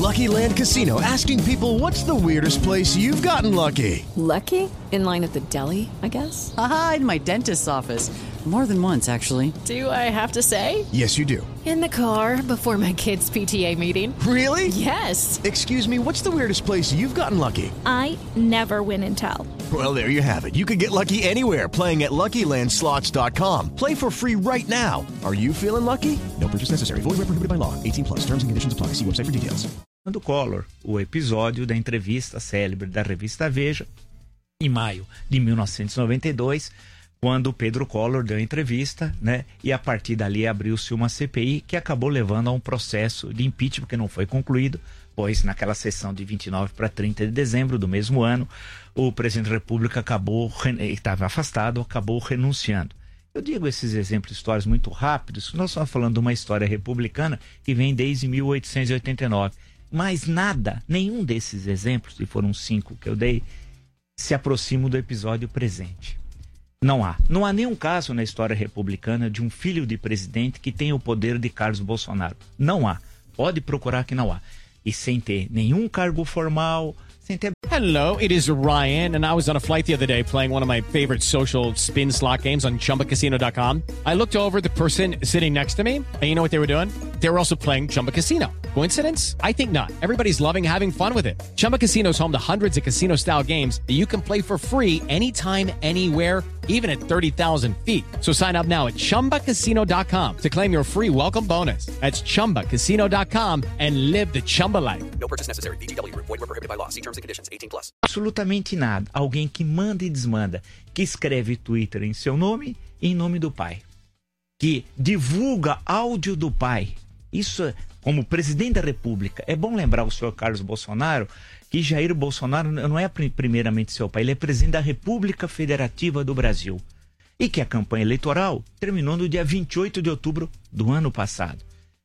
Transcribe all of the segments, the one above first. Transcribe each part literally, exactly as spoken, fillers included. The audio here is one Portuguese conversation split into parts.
Lucky Land Casino, asking people, what's the weirdest place you've gotten lucky? Lucky? In line at the deli, I guess? Aha, in my dentist's office. More than once, actually. Do I have to say? Yes, you do. In the car before my kids' P T A meeting. Really? Yes. Excuse me, what's the weirdest place you've gotten lucky? I never win and tell. Well, there you have it. You can get lucky anywhere, playing at Lucky Land Slots dot com. Play for free right now. Are you feeling lucky? No purchase necessary. Void where prohibited by law. eighteen plus. Terms and conditions apply. See website for details. Do Collor, o episódio da entrevista célebre da revista Veja, em maio de mil novecentos e noventa e dois, quando Pedro Collor deu a entrevista, né? E a partir dali abriu-se uma C P I que acabou levando a um processo de impeachment que não foi concluído, pois naquela sessão de vinte e nove para trinta de dezembro do mesmo ano, o presidente da República acabou, estava afastado, acabou renunciando. Eu digo esses exemplos históricos muito rápidos, nós estamos falando de uma história republicana que vem desde mil oitocentos e oitenta e nove. Mas nada, nenhum desses exemplos, e foram cinco que eu dei, se aproximam do episódio presente. Não há. Não há nenhum caso na história republicana de um filho de presidente que tenha o poder de Carlos Bolsonaro. Não há. Pode procurar que não há. E sem ter nenhum cargo formal, sem ter... Hello, it is Ryan, and I was on a flight the other day playing one of my favorite social spin slot games on Chumba Casino dot com. I looked over at the person sitting next to me, and you know what they were doing? They were also playing Chumba Casino. Coincidence? I think not. Everybody's loving having fun with it. Chumba Casino is home to hundreds of casino-style games that you can play for free anytime, anywhere, even at thirty thousand feet. So sign up now at Chumba Casino dot com to claim your free welcome bonus. That's Chumba Casino dot com and live the Chumba life. No purchase necessary. V G W. Void where prohibited by law. See terms and conditions. eighteen plus. Absolutamente nada. Alguém que manda e desmanda, que escreve Twitter em seu nome e em nome do pai, que divulga áudio do pai. Isso, como presidente da República, é bom lembrar o senhor Carlos Bolsonaro que Jair Bolsonaro não é primeiramente seu pai, ele é presidente da República Federativa do Brasil. E que a campanha eleitoral terminou no dia vinte e oito de outubro do ano passado.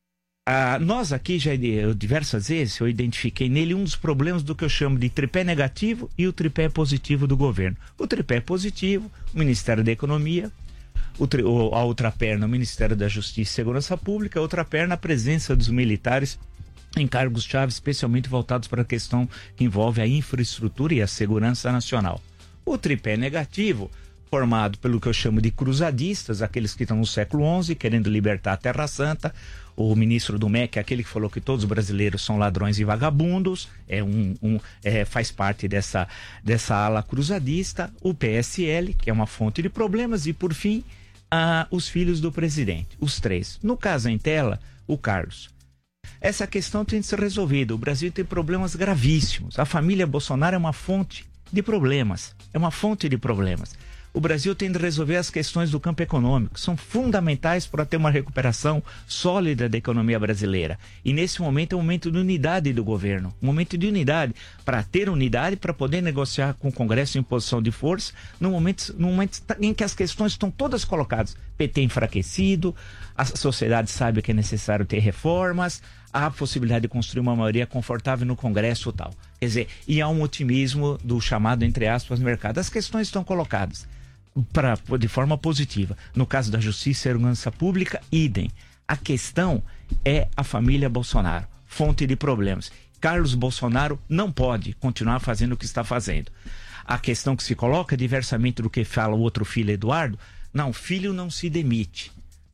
Ah, nós aqui, já eu, diversas vezes, eu identifiquei nele um dos problemas do que eu chamo de tripé negativo e o tripé positivo do governo. O tripé positivo, o Ministério da Economia, o tri, o, a outra perna, o Ministério da Justiça e Segurança Pública, a outra perna, a presença dos militares em cargos-chave, especialmente voltados para a questão que envolve a infraestrutura e a segurança nacional. O tripé negativo, formado pelo que eu chamo de cruzadistas, aqueles que estão no século onze, querendo libertar a Terra Santa. O ministro do M E C, aquele que falou que todos os brasileiros são ladrões e vagabundos, é um, um, é, faz parte dessa, dessa ala cruzadista. O P S L, que é uma fonte de problemas. E, por fim, ah, os filhos do presidente, os três. No caso em tela, o Carlos. Essa questão tem de ser resolvida. O Brasil tem problemas gravíssimos. A família Bolsonaro é uma fonte de problemas. É uma fonte de problemas. O Brasil tem de resolver as questões do campo econômico, são fundamentais para ter uma recuperação sólida da economia brasileira. E nesse momento é um momento de unidade do governo, um momento de unidade, para ter unidade, para poder negociar com o Congresso em posição de força, no momento, no momento em que as questões estão todas colocadas. P T enfraquecido, a sociedade sabe que é necessário ter reformas, há a possibilidade de construir uma maioria confortável no Congresso e tal. Quer dizer, e há um otimismo do chamado, entre aspas, mercado. As questões estão colocadas. Pra, de forma positiva. No caso da Justiça e Segurança Pública, idem. A questão é a família Bolsonaro, fonte de problemas. Carlos Bolsonaro não pode continuar fazendo o que está fazendo. A questão que se coloca, diversamente do que fala o outro filho, Eduardo, não, filho não se demite.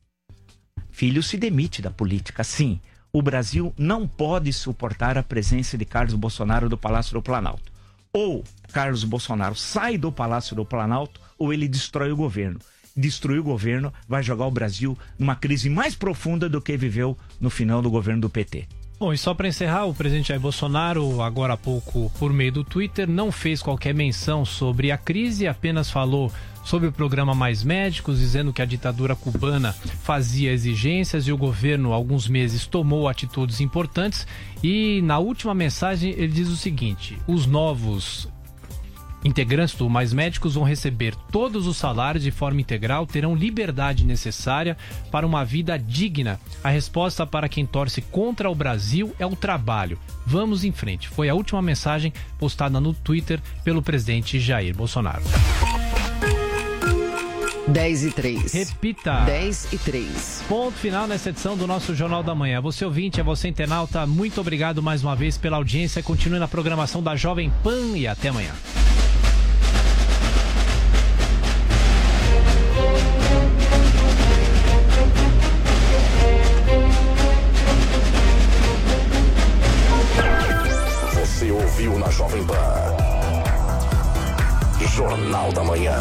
Filho se demite da política, sim. O Brasil não pode suportar a presença de Carlos Bolsonaro do Palácio do Planalto. Ou Carlos Bolsonaro sai do Palácio do Planalto, ou ele destrói o governo. Destruir o governo vai jogar o Brasil numa crise mais profunda do que viveu no final do governo do P T. Bom, e só para encerrar, o presidente Jair Bolsonaro, agora há pouco, por meio do Twitter, não fez qualquer menção sobre a crise, apenas falou sobre o programa Mais Médicos, dizendo que a ditadura cubana fazia exigências e o governo, há alguns meses, tomou atitudes importantes. E na última mensagem ele diz o seguinte: os novos integrantes do Mais Médicos vão receber todos os salários de forma integral, terão liberdade necessária para uma vida digna. A resposta para quem torce contra o Brasil é o trabalho. Vamos em frente. Foi a última mensagem postada no Twitter pelo presidente Jair Bolsonaro. dez e três. Repita. dez e três. Ponto final nessa edição do nosso Jornal da Manhã. Você ouvinte, é você internauta, muito obrigado mais uma vez pela audiência. Continue na programação da Jovem Pan e até amanhã. Você ouviu na Jovem Pan Jornal da Manhã.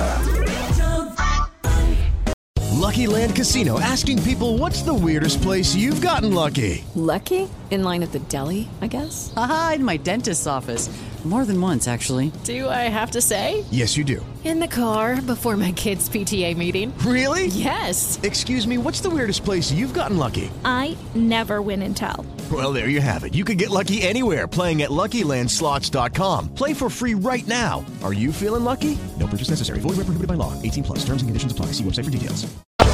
Lucky Land Casino, asking people, what's the weirdest place you've gotten lucky? Lucky? In line at the deli, I guess? Aha, in my dentist's office. More than once, actually. Do I have to say? Yes, you do. In the car before my kids' P T A meeting. Really? Yes. Excuse me, what's the weirdest place you've gotten lucky? I never win and tell. Well, there you have it. You can get lucky anywhere, playing at Lucky Land Slots dot com. Play for free right now. Are you feeling lucky? No purchase necessary. Void where prohibited by law. eighteen plus. Terms and conditions apply. See website for details.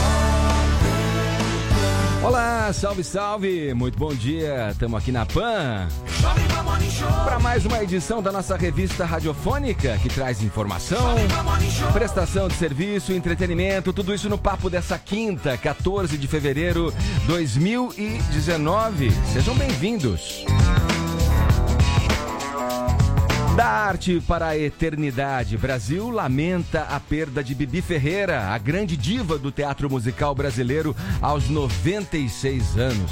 Olá, salve, salve, muito bom dia, estamos aqui na Pan para mais uma edição da nossa revista radiofônica que traz informação, prestação de serviço, entretenimento, tudo isso no papo dessa quinta, quatorze de fevereiro de dois mil e dezenove. Sejam bem-vindos. Da arte para a eternidade, Brasil lamenta a perda de Bibi Ferreira, a grande diva do teatro musical brasileiro, aos noventa e seis anos.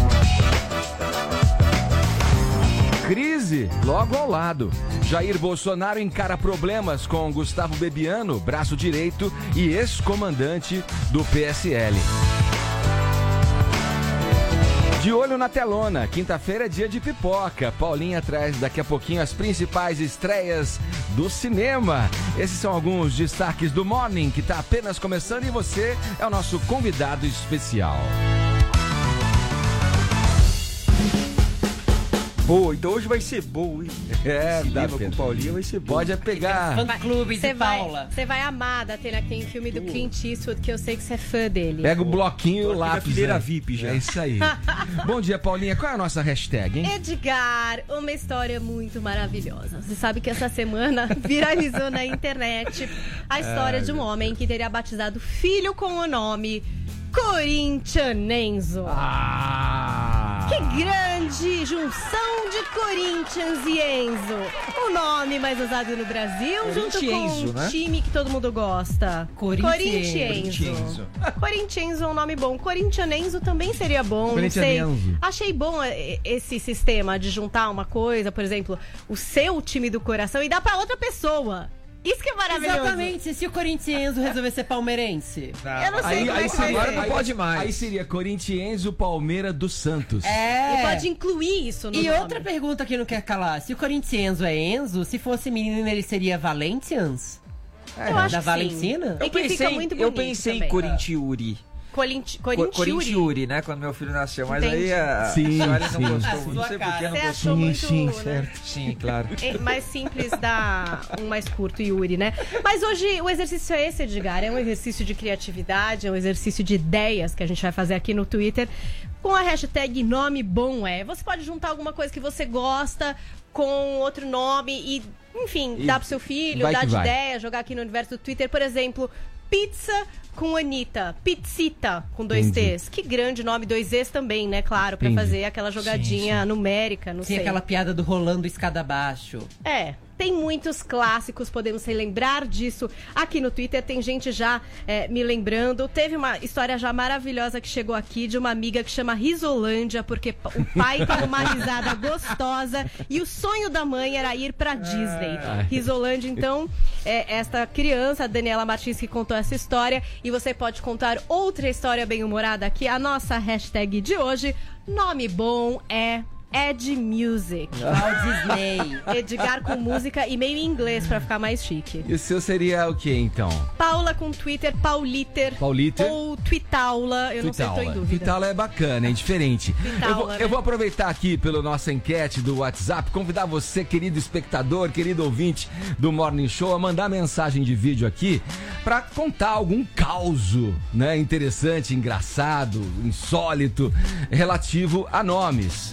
Crise logo ao lado. Jair Bolsonaro encara problemas com Gustavo Bebiano, braço direito e ex-comandante do P S L. De olho na telona, quinta-feira é dia de pipoca. Paulinha traz daqui a pouquinho as principais estreias do cinema. Esses são alguns destaques do Morning, que está apenas começando, e você é o nosso convidado especial. Boa, então hoje vai ser boa, hein? É, cinema dá, com o Paulinho vai ser boa. Pode é pegar. Fã clube de vai, Paula. Você vai amar da Atena, que tem filme do Clint Eastwood, que eu sei que você é fã dele. Pega o bloquinho e o lápis. Fileira né? V I P já. É isso aí. Bom dia, Paulinha. Qual é a nossa hashtag, hein? Edgar, uma história muito maravilhosa. Você sabe que essa semana viralizou na internet a história Ai, de um homem que teria batizado filho com o nome Corinthians Enzo. Ah! Que grande junção de Corinthians e Enzo. O nome mais usado no Brasil, junto com um né? time que todo mundo gosta. Corinthians Enzo. Corinthians é um nome bom. Corinthians Enzo também seria bom, não sei. Achei bom esse sistema de juntar uma coisa, por exemplo, o seu time do coração e dar pra outra pessoa. Isso que é maravilhoso. Exatamente, se o Corinthians resolver ser palmeirense. Não, eu não sei aí, como aí é que seria, vai aí, ser. não pode mais. Aí seria Corinthians, o Palmeira do Santos. É. E pode incluir isso no E nome. outra pergunta que não quer calar. Se o Corinthians é Enzo, se fosse menino ele seria Valentians? É, eu acho da que Valentina? Eu pensei, fica muito bonito eu pensei também. em Corintiuri. Corinti- Corintiuri, né? Quando meu filho nasceu. Mas Entendi. aí a, Sim, a senhora sim. não gostou. Não sei por que não Você gostou. achou muito, sim, né? certo. Sim, claro. É mais simples dar um mais curto, Yuri, né? Mas hoje o exercício é esse, Edgar. É um exercício de criatividade, é um exercício de ideias que a gente vai fazer aqui no Twitter com a hashtag Nome Bom É. Você pode juntar alguma coisa que você gosta com outro nome e, enfim, E dar pro seu filho, vai dar que de vai. ideia, jogar aqui no universo do Twitter. Por exemplo, pizza com Anitta, Pizzita com dois Entendi. T's. Que grande nome, dois E's também, né? Claro, pra Entendi. fazer aquela jogadinha Sim, sim. numérica, não Tem sei. aquela piada do rolando escada abaixo. É, tem muitos clássicos, podemos relembrar disso aqui no Twitter. Tem gente já é, me lembrando. Teve uma história já maravilhosa que chegou aqui de uma amiga que chama Risolândia, porque o pai tem uma risada gostosa e o sonho da mãe era ir pra Disney. Risolândia, então, é esta criança, a Daniela Martins, que contou essa história. E você pode contar outra história bem-humorada aqui. A nossa hashtag de hoje, nome bom é... Ed Music. Walt Disney. Edgar com música e meio em inglês pra ficar mais chique. E o seu seria o que, então? Paula com Twitter, Pauliter. Pauliter. Ou Twitaula, eu não sei, tô em dúvida. Twitaula é bacana, é diferente. Twitaula, eu, vou, né? eu vou aproveitar aqui pela nossa enquete do WhatsApp, convidar você, querido espectador, querido ouvinte do Morning Show, a mandar mensagem de vídeo aqui pra contar algum causo, né, interessante, engraçado, insólito, relativo a nomes.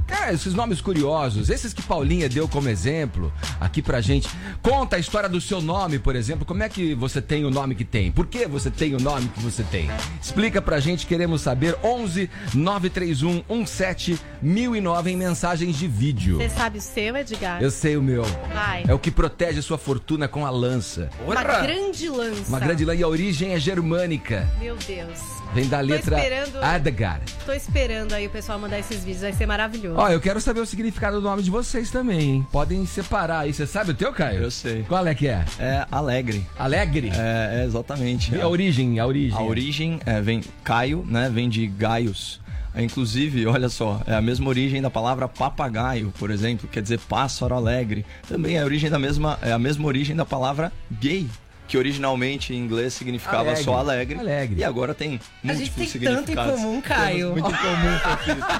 Cara, esses nomes curiosos, esses que Paulinha deu como exemplo aqui pra gente. Conta a história do seu nome, por exemplo. Como é que você tem o nome que tem? Por que você tem o nome que você tem? Explica pra gente, queremos saber. onze nove três um um sete mil e nove em mensagens de vídeo. Você sabe o seu, Edgar? Eu sei o meu. Vai. É o que protege sua fortuna com a lança. Uma grande lança. Uma grande lança. E a origem é germânica. Meu Deus. Vem da letra esperando... Adgar. Tô esperando aí o pessoal mandar esses vídeos, vai ser maravilhoso. Ó, eu quero saber o significado do nome de vocês também, hein? Podem separar aí. Você sabe o teu, Caio? Eu sei. Qual é que é? É Alegre. Alegre? É, é exatamente. E a origem, a origem. A origem é, vem Caio, né? Vem de Gaius. É, inclusive, olha só, é a mesma origem da palavra papagaio, por exemplo, quer dizer pássaro alegre. Também é a origem da mesma, é a mesma origem da palavra gay, que originalmente em inglês significava alegre. Só alegre, alegre. E agora tem múltiplos significados. A gente tem significados. tanto em comum, Caio. Temos muito em comum, Fefito.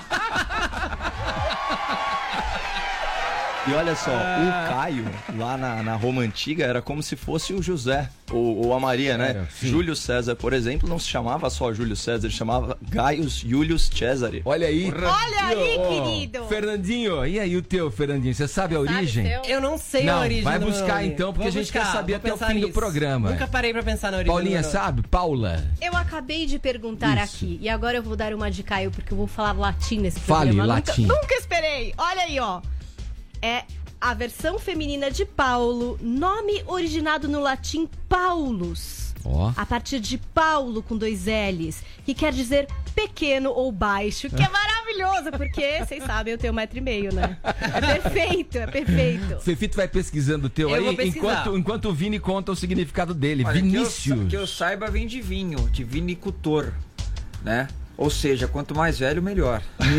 E olha só, ah. o Caio, lá na, na Roma Antiga, era como se fosse o José, ou, ou a Maria, né? Era, Júlio César, por exemplo, não se chamava só Júlio César, ele chamava Gaius Iulius Cesare. Olha aí. Olha aí, oh, querido. Fernandinho, e aí o teu, Fernandinho? Você sabe a sabe origem? Eu não sei não, a origem vai do buscar nome. então, porque Vou a gente buscar, quer saber até o fim nisso. do programa. Nunca parei pra pensar na origem. Paulinha, sabe? Paula. Eu acabei de perguntar Isso. aqui, e agora eu vou dar uma de Caio, porque eu vou falar latim nesse Fale programa. latim. Nunca, nunca esperei. Olha aí, ó. É... a versão feminina de Paulo, nome originado no latim Paulus, oh. a partir de Paulo com dois L's, que quer dizer pequeno ou baixo, que é maravilhoso, porque vocês sabem, eu tenho um metro e meio, né? É perfeito, é perfeito. Fefito vai pesquisando o teu eu aí, enquanto, enquanto o Vini conta o significado dele. Olha, Vinícius. Que eu, que eu saiba, vem de vinho, de vinicultor, né? Ou seja, quanto mais velho, melhor.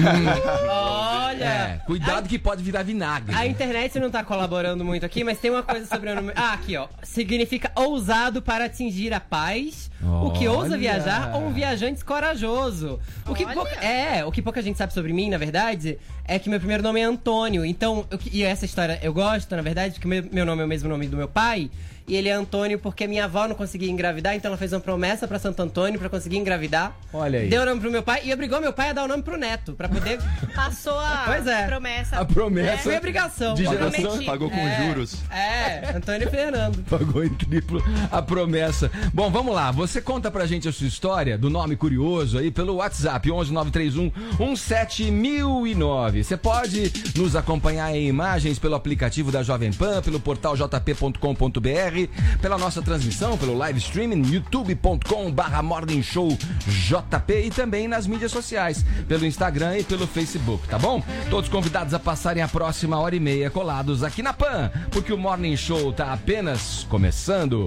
Olha! É, cuidado a... que pode virar vinagre. A internet não tá colaborando muito aqui, mas tem uma coisa sobre o nome... Ah, aqui, ó. Significa ousado para atingir a paz, Olha. O que ousa viajar ou um viajante corajoso. O que pouca... É, o que pouca gente sabe sobre mim, na verdade, é que meu primeiro nome é Antônio. Então, eu... e essa história eu gosto, na verdade, porque meu nome é o mesmo nome do meu pai. E ele é Antônio porque minha avó não conseguia engravidar, então ela fez uma promessa pra Santo Antônio pra conseguir engravidar. Olha aí. Deu o nome pro meu pai e obrigou meu pai a dar o nome pro neto, pra poder... Passou a pois é. promessa. A promessa. É, foi obrigação. De geração. Pagou com é, juros. É, Antônio e Fernando. Pagou em triplo a promessa. Bom, vamos lá. Você conta pra gente a sua história do nome curioso aí pelo WhatsApp onze nove três um um sete mil e nove. Você pode nos acompanhar em imagens pelo aplicativo da Jovem Pan, pelo portal j p ponto com ponto b r, pela nossa transmissão, pelo live streaming, youtube ponto com barra morning show J P e também nas mídias sociais, pelo Instagram e pelo Facebook, tá bom? Todos convidados a passarem a próxima hora e meia colados aqui na Pan, porque o Morning Show tá apenas começando.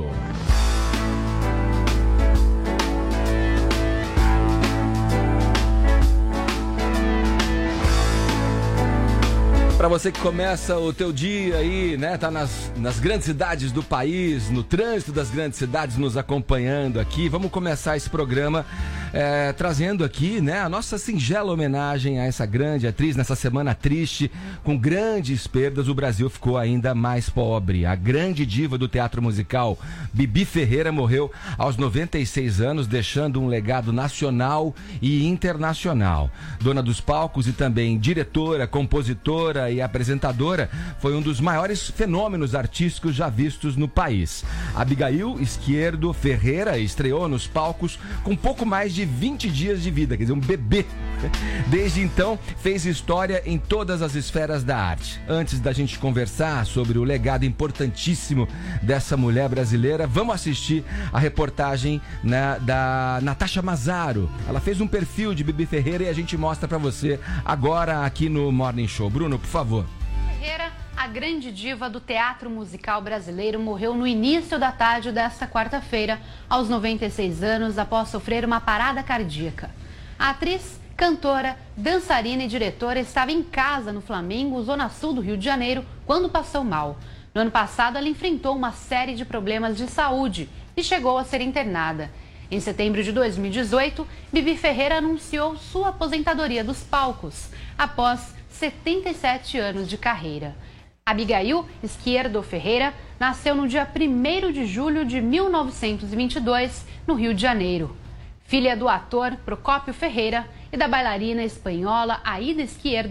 Pra você que começa o teu dia aí, né, tá nas, nas grandes cidades do país, no trânsito das grandes cidades, nos acompanhando aqui, vamos começar esse programa é, trazendo aqui, né, a nossa singela homenagem a essa grande atriz. Nessa semana triste, com grandes perdas, o Brasil ficou ainda mais pobre. A grande diva do teatro musical, Bibi Ferreira, morreu aos noventa e seis anos, deixando um legado nacional e internacional. Dona dos palcos e também diretora, compositora e apresentadora, foi um dos maiores fenômenos artísticos já vistos no país. Abigail Izquierdo Ferreira estreou nos palcos com pouco mais de vinte dias de vida, quer dizer, um bebê. Desde então, fez história em todas as esferas da arte. Antes da gente conversar sobre o legado importantíssimo dessa mulher brasileira, vamos assistir a reportagem, né, da Natasha Mazzaro. Ela fez um perfil de Bibi Ferreira e a gente mostra pra você agora aqui no Morning Show. Bruno, por favor. Ferreira, a grande diva do teatro musical brasileiro, morreu no início da tarde desta quarta-feira, aos noventa e seis anos, após sofrer uma parada cardíaca. A atriz, cantora, dançarina e diretora estava em casa no Flamengo, zona sul do Rio de Janeiro, quando passou mal. No ano passado, ela enfrentou uma série de problemas de saúde e chegou a ser internada. Em setembro de dois mil e dezoito, Bibi Ferreira anunciou sua aposentadoria dos palcos, após setenta e sete anos de carreira. Abigail Izquierdo Ferreira nasceu no dia primeiro de julho de mil novecentos e vinte e dois, no Rio de Janeiro. Filha do ator Procópio Ferreira e da bailarina espanhola Aida Izquierdo,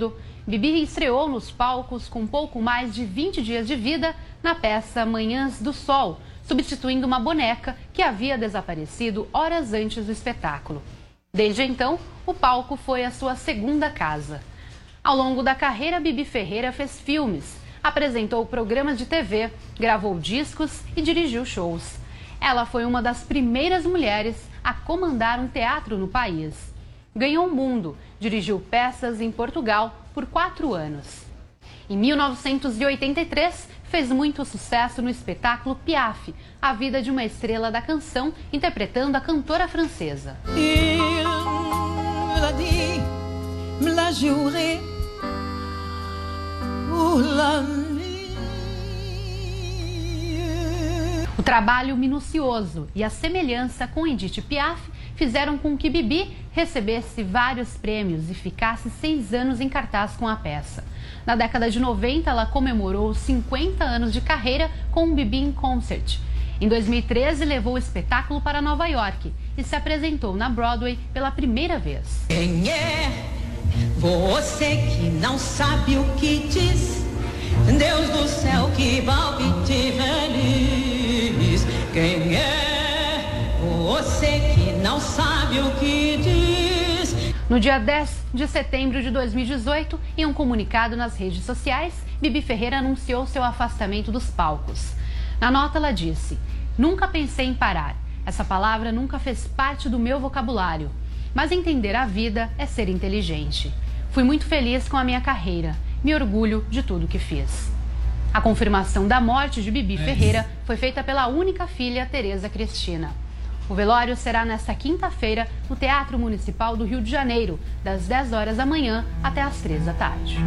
Bibi estreou nos palcos com pouco mais de vinte dias de vida na peça Manhãs do Sol, substituindo uma boneca que havia desaparecido horas antes do espetáculo. Desde então, o palco foi a sua segunda casa. Ao longo da carreira, Bibi Ferreira fez filmes, apresentou programas de T V, gravou discos e dirigiu shows. Ela foi uma das primeiras mulheres a comandar um teatro no país. Ganhou o mundo, dirigiu peças em Portugal por quatro anos. Em mil novecentos e oitenta e três, fez muito sucesso no espetáculo Piaf, a vida de uma estrela da canção, interpretando a cantora francesa. O trabalho minucioso e a semelhança com Edith Piaf fizeram com que Bibi recebesse vários prêmios e ficasse seis anos em cartaz com a peça. Na década de noventa, ela comemorou os cinquenta anos de carreira com o Bibi in Concert. Em dois mil e treze, levou o espetáculo para Nova York e se apresentou na Broadway pela primeira vez. Quem é você que não sabe o que diz? Deus do céu, que palpite feliz. Quem é você que não sabe o que diz? No dia dez de setembro de dois mil e dezoito, em um comunicado nas redes sociais, Bibi Ferreira anunciou seu afastamento dos palcos. Na nota ela disse: "Nunca pensei em parar. Essa palavra nunca fez parte do meu vocabulário. Mas entender a vida é ser inteligente. Fui muito feliz com a minha carreira. Me orgulho de tudo que fiz." A confirmação da morte de Bibi Ferreira foi feita pela única filha, Tereza Cristina. O velório será nesta quinta-feira no Teatro Municipal do Rio de Janeiro, das dez horas da manhã até as três da tarde.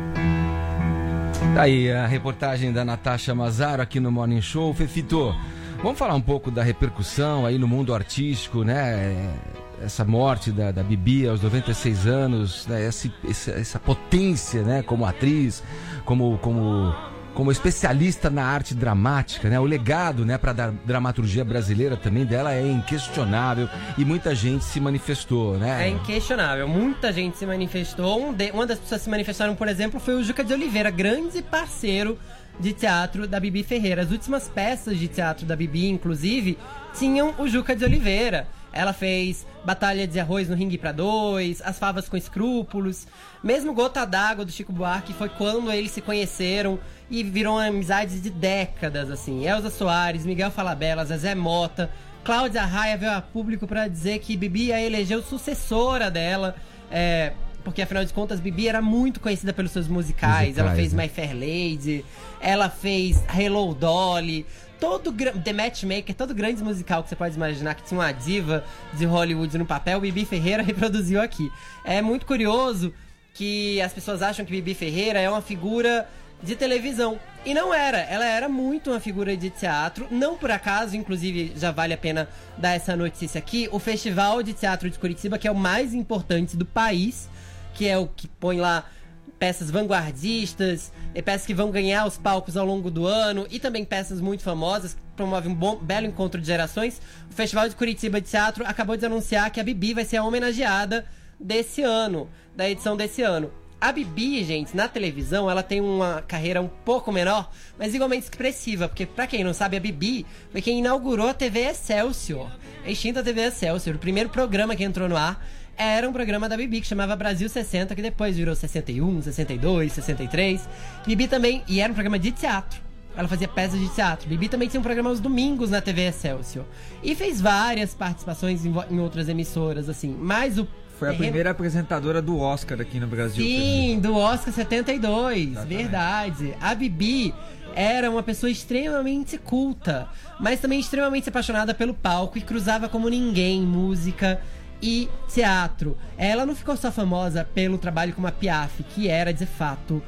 Tá aí a reportagem da Natasha Mazzaro aqui no Morning Show. Fefito, vamos falar um pouco da repercussão aí no mundo artístico, né? Essa morte da, da Bibi aos noventa e seis anos, né? Essa, essa, essa potência, né? Como atriz, como... como... como especialista na arte dramática, né? O legado, né, para a dramaturgia brasileira também dela é inquestionável e muita gente se manifestou, né? É inquestionável, muita gente se manifestou. Um de, uma das pessoas que se manifestaram, por exemplo, foi o Juca de Oliveira, grande parceiro de teatro da Bibi Ferreira. As últimas peças de teatro da Bibi, inclusive, tinham o Juca de Oliveira. Ela fez Batalha de Arroz no Ringue pra Dois, As Favas com Escrúpulos. Mesmo Gota d'Água, do Chico Buarque, foi quando eles se conheceram e viram amizades de décadas, assim. Elza Soares, Miguel Falabella, Zezé Mota, Cláudia Raia veio a público pra dizer que Bibi a elegeu sucessora dela, é, porque afinal de contas Bibi era muito conhecida pelos seus musicais. musicais ela fez né? My Fair Lady, ela fez Hello Dolly, todo The Matchmaker, todo grande musical que você pode imaginar que tinha uma diva de Hollywood no papel, Bibi Ferreira reproduziu aqui. É muito curioso que as pessoas acham que Bibi Ferreira é uma figura de televisão. E não era, ela era muito uma figura de teatro. Não por acaso, inclusive, já vale a pena dar essa notícia aqui, o Festival de Teatro de Curitiba, que é o mais importante do país, que é o que põe lá peças vanguardistas, e peças que vão ganhar os palcos ao longo do ano, e também peças muito famosas, que promovem um bom, belo encontro de gerações. O Festival de Curitiba de Teatro acabou de anunciar que a Bibi vai ser a homenageada desse ano, da edição desse ano. A Bibi, gente, na televisão, ela tem uma carreira um pouco menor, mas igualmente expressiva, porque, pra quem não sabe, a Bibi foi quem inaugurou a T V Excelsior, a extinta T V Excelsior. O primeiro programa que entrou no ar era um programa da Bibi que chamava Brasil sessenta, que depois virou sessenta e um, sessenta e dois, sessenta e três. Bibi também, e era um programa de teatro. Ela fazia peças de teatro. Bibi também tinha um programa aos domingos na T V Excelsior. E fez várias participações em, em outras emissoras, assim. Mas o Foi a primeira apresentadora do Oscar aqui no Brasil. Sim, do Oscar setenta e dois, exatamente. Verdade. A Bibi era uma pessoa extremamente culta, mas também extremamente apaixonada pelo palco e cruzava como ninguém música e teatro. Ela não ficou só famosa pelo trabalho com a Piaf, que era, de fato,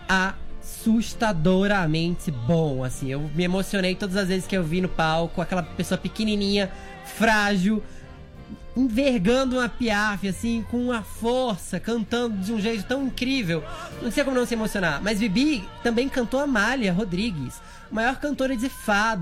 assustadoramente bom, assim. Eu me emocionei todas as vezes que eu vi no palco, aquela pessoa pequenininha, frágil, envergando uma Piaf, assim, com uma força, cantando de um jeito tão incrível. Não sei como não se emocionar. Mas Bibi também cantou Amália Rodrigues, maior cantora de fado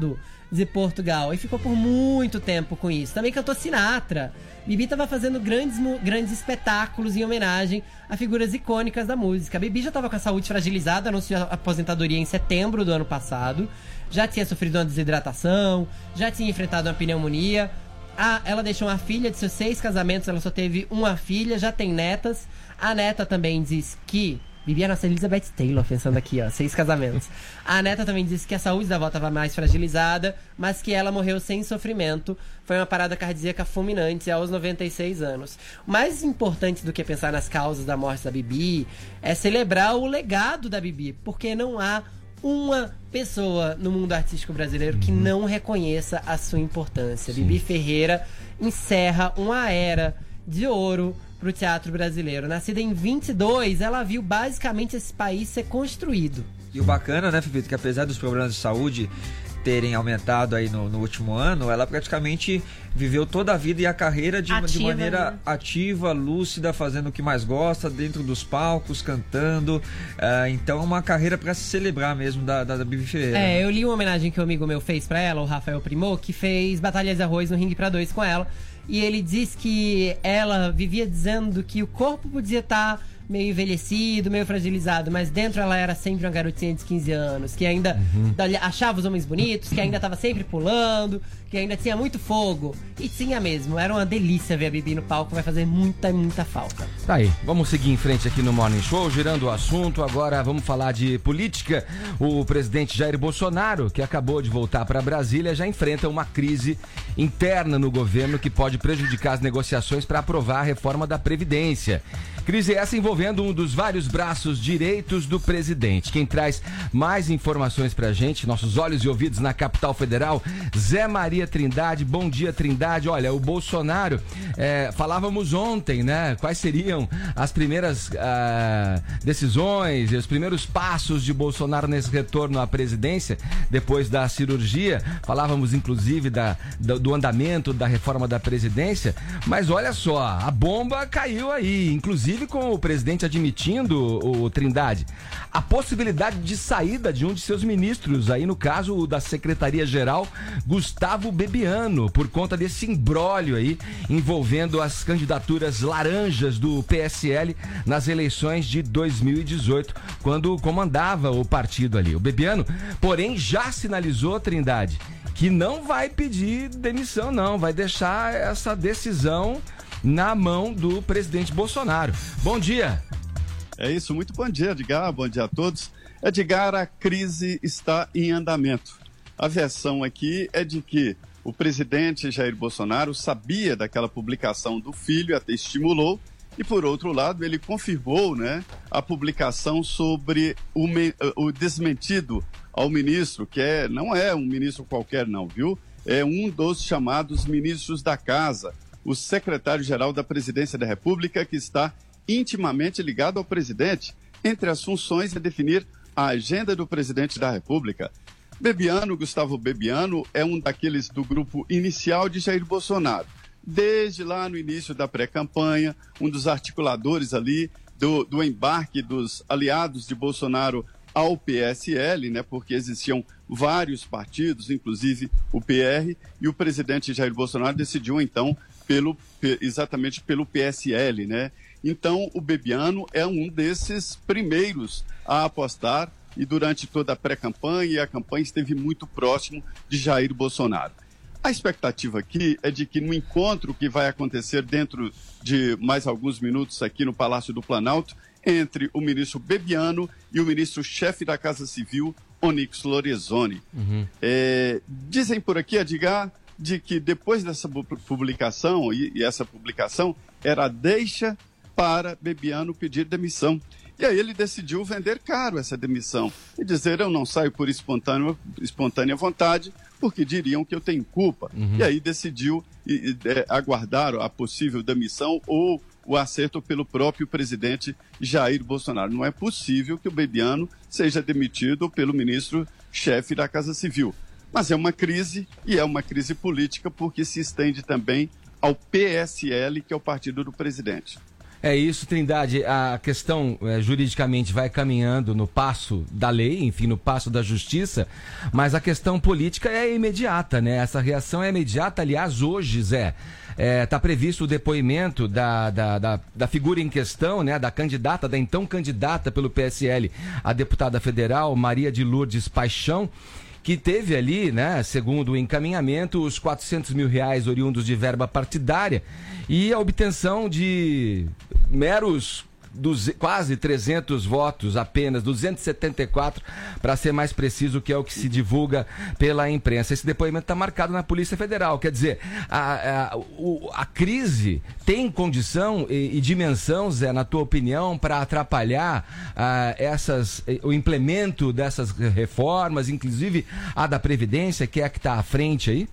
de Portugal. E ficou por muito tempo com isso. Também cantou Sinatra. Bibi estava fazendo grandes, grandes espetáculos em homenagem a figuras icônicas da música. A Bibi já estava com a saúde fragilizada, anunciou a aposentadoria em setembro do ano passado. Já tinha sofrido uma desidratação, já tinha enfrentado uma pneumonia. Ah, ela deixou uma filha de seus seis casamentos, ela só teve uma filha, já tem netas. A neta também diz que... Bibi é a nossa Elizabeth Taylor, pensando aqui, ó, seis casamentos. A neta também disse que a saúde da avó estava mais fragilizada, mas que ela morreu sem sofrimento. Foi uma parada cardíaca fulminante aos noventa e seis anos. O mais importante do que pensar nas causas da morte da Bibi é celebrar o legado da Bibi, porque não há uma pessoa no mundo artístico brasileiro que não reconheça a sua importância. Sim. Bibi Ferreira encerra uma era de ouro pro teatro brasileiro. Nascida em vinte e dois, ela viu basicamente esse país ser construído. E o bacana, né, Fefito, que apesar dos problemas de saúde terem aumentado aí no, no último ano, ela praticamente viveu toda a vida e a carreira de, de maneira né? ativa, lúcida, fazendo o que mais gosta, dentro dos palcos, cantando. Uh, então, uma carreira para se celebrar mesmo da, da, da Bibi Ferreira. É, eu li uma homenagem que um amigo meu fez para ela, o Rafael Primô, que fez Batalhas de Arroz no Ringue pra Dois com ela. E ele diz que ela vivia dizendo que o corpo podia estar meio envelhecido, meio fragilizado, mas dentro ela era sempre uma garotinha de quinze anos, que ainda uhum. achava os homens bonitos, que ainda estava sempre pulando, que ainda tinha muito fogo. E tinha mesmo, era uma delícia ver a Bibi no palco, vai fazer muita, muita falta. Tá aí, vamos seguir em frente aqui no Morning Show, girando o assunto. Agora vamos falar de política. O presidente Jair Bolsonaro, que acabou de voltar para Brasília, já enfrenta uma crise interna no governo que pode prejudicar as negociações para aprovar a reforma da Previdência. Crise essa envolvendo um dos vários braços direitos do presidente. Quem traz mais informações pra gente, nossos olhos e ouvidos na capital federal, Zé Maria Trindade. Bom dia, Trindade. Olha, o Bolsonaro, é, falávamos ontem, né? Quais seriam as primeiras uh, decisões e os primeiros passos de Bolsonaro nesse retorno à presidência, depois da cirurgia. Falávamos, inclusive, da, do, do andamento da reforma da Previdência. Mas olha só, a bomba caiu aí, inclusive com o presidente admitindo, o Trindade, a possibilidade de saída de um de seus ministros, aí no caso o da Secretaria-Geral, Gustavo Bebiano, por conta desse imbróglio aí envolvendo as candidaturas laranjas do P S L nas eleições de dois mil e dezoito, quando comandava o partido ali. O Bebiano, porém, já sinalizou, Trindade, que não vai pedir demissão, não, vai deixar essa decisão na mão do presidente Bolsonaro. Bom dia. É isso, muito bom dia, Edgar, bom dia a todos. Edgar, a crise está em andamento. A versão aqui é de que o presidente Jair Bolsonaro sabia daquela publicação do filho, até estimulou, e por outro lado ele confirmou, né, a publicação sobre o, me, o desmentido ao ministro, que é, não é um ministro qualquer não, viu? É um dos chamados ministros da casa, o secretário-geral da Presidência da República, que está intimamente ligado ao presidente. Entre as funções é definir a agenda do presidente da República. Bebiano, Gustavo Bebiano, é um daqueles do grupo inicial de Jair Bolsonaro. Desde lá no início da pré-campanha, um dos articuladores ali do, do embarque dos aliados de Bolsonaro ao P S L, né, porque existiam vários partidos, inclusive o P R, e o presidente Jair Bolsonaro decidiu, então, pelo, exatamente pelo P S L, né? Então, o Bebiano é um desses primeiros a apostar, e durante toda a pré-campanha e a campanha esteve muito próximo de Jair Bolsonaro. A expectativa aqui é de que no encontro que vai acontecer dentro de mais alguns minutos aqui no Palácio do Planalto, entre o ministro Bebiano e o ministro-chefe da Casa Civil, Onyx Lorenzoni. Uhum. É, dizem por aqui, Edgar, de que depois dessa publicação, e, e essa publicação era a deixa para Bebiano pedir demissão. E aí ele decidiu vender caro essa demissão e dizer: eu não saio por espontânea, espontânea vontade, porque diriam que eu tenho culpa. Uhum. E aí decidiu e, e, é, aguardar a possível demissão ou o acerto pelo próprio presidente Jair Bolsonaro. Não é possível que o Bebiano seja demitido pelo ministro-chefe da Casa Civil. Mas é uma crise, e é uma crise política, porque se estende também ao P S L, que é o partido do presidente. É isso, Trindade. A questão é, juridicamente vai caminhando no passo da lei, enfim, no passo da justiça, mas a questão política é imediata, né? Essa reação é imediata. Aliás, hoje, Zé, está é, previsto o depoimento da, da, da, da figura em questão, né? Da candidata, da então candidata pelo P S L, a deputada federal Maria de Lourdes Paixão, que teve ali, né, segundo o encaminhamento, os quatrocentos mil reais oriundos de verba partidária e a obtenção de meros duze- quase trezentos votos apenas, duzentos e setenta e quatro para ser mais preciso, que é o que se divulga pela imprensa. Esse depoimento está marcado na Polícia Federal, quer dizer, a, a, o, a crise tem condição e, e dimensão, Zé, na tua opinião, para atrapalhar a, essas, o implemento dessas reformas, inclusive a da Previdência, que é a que está à frente aí?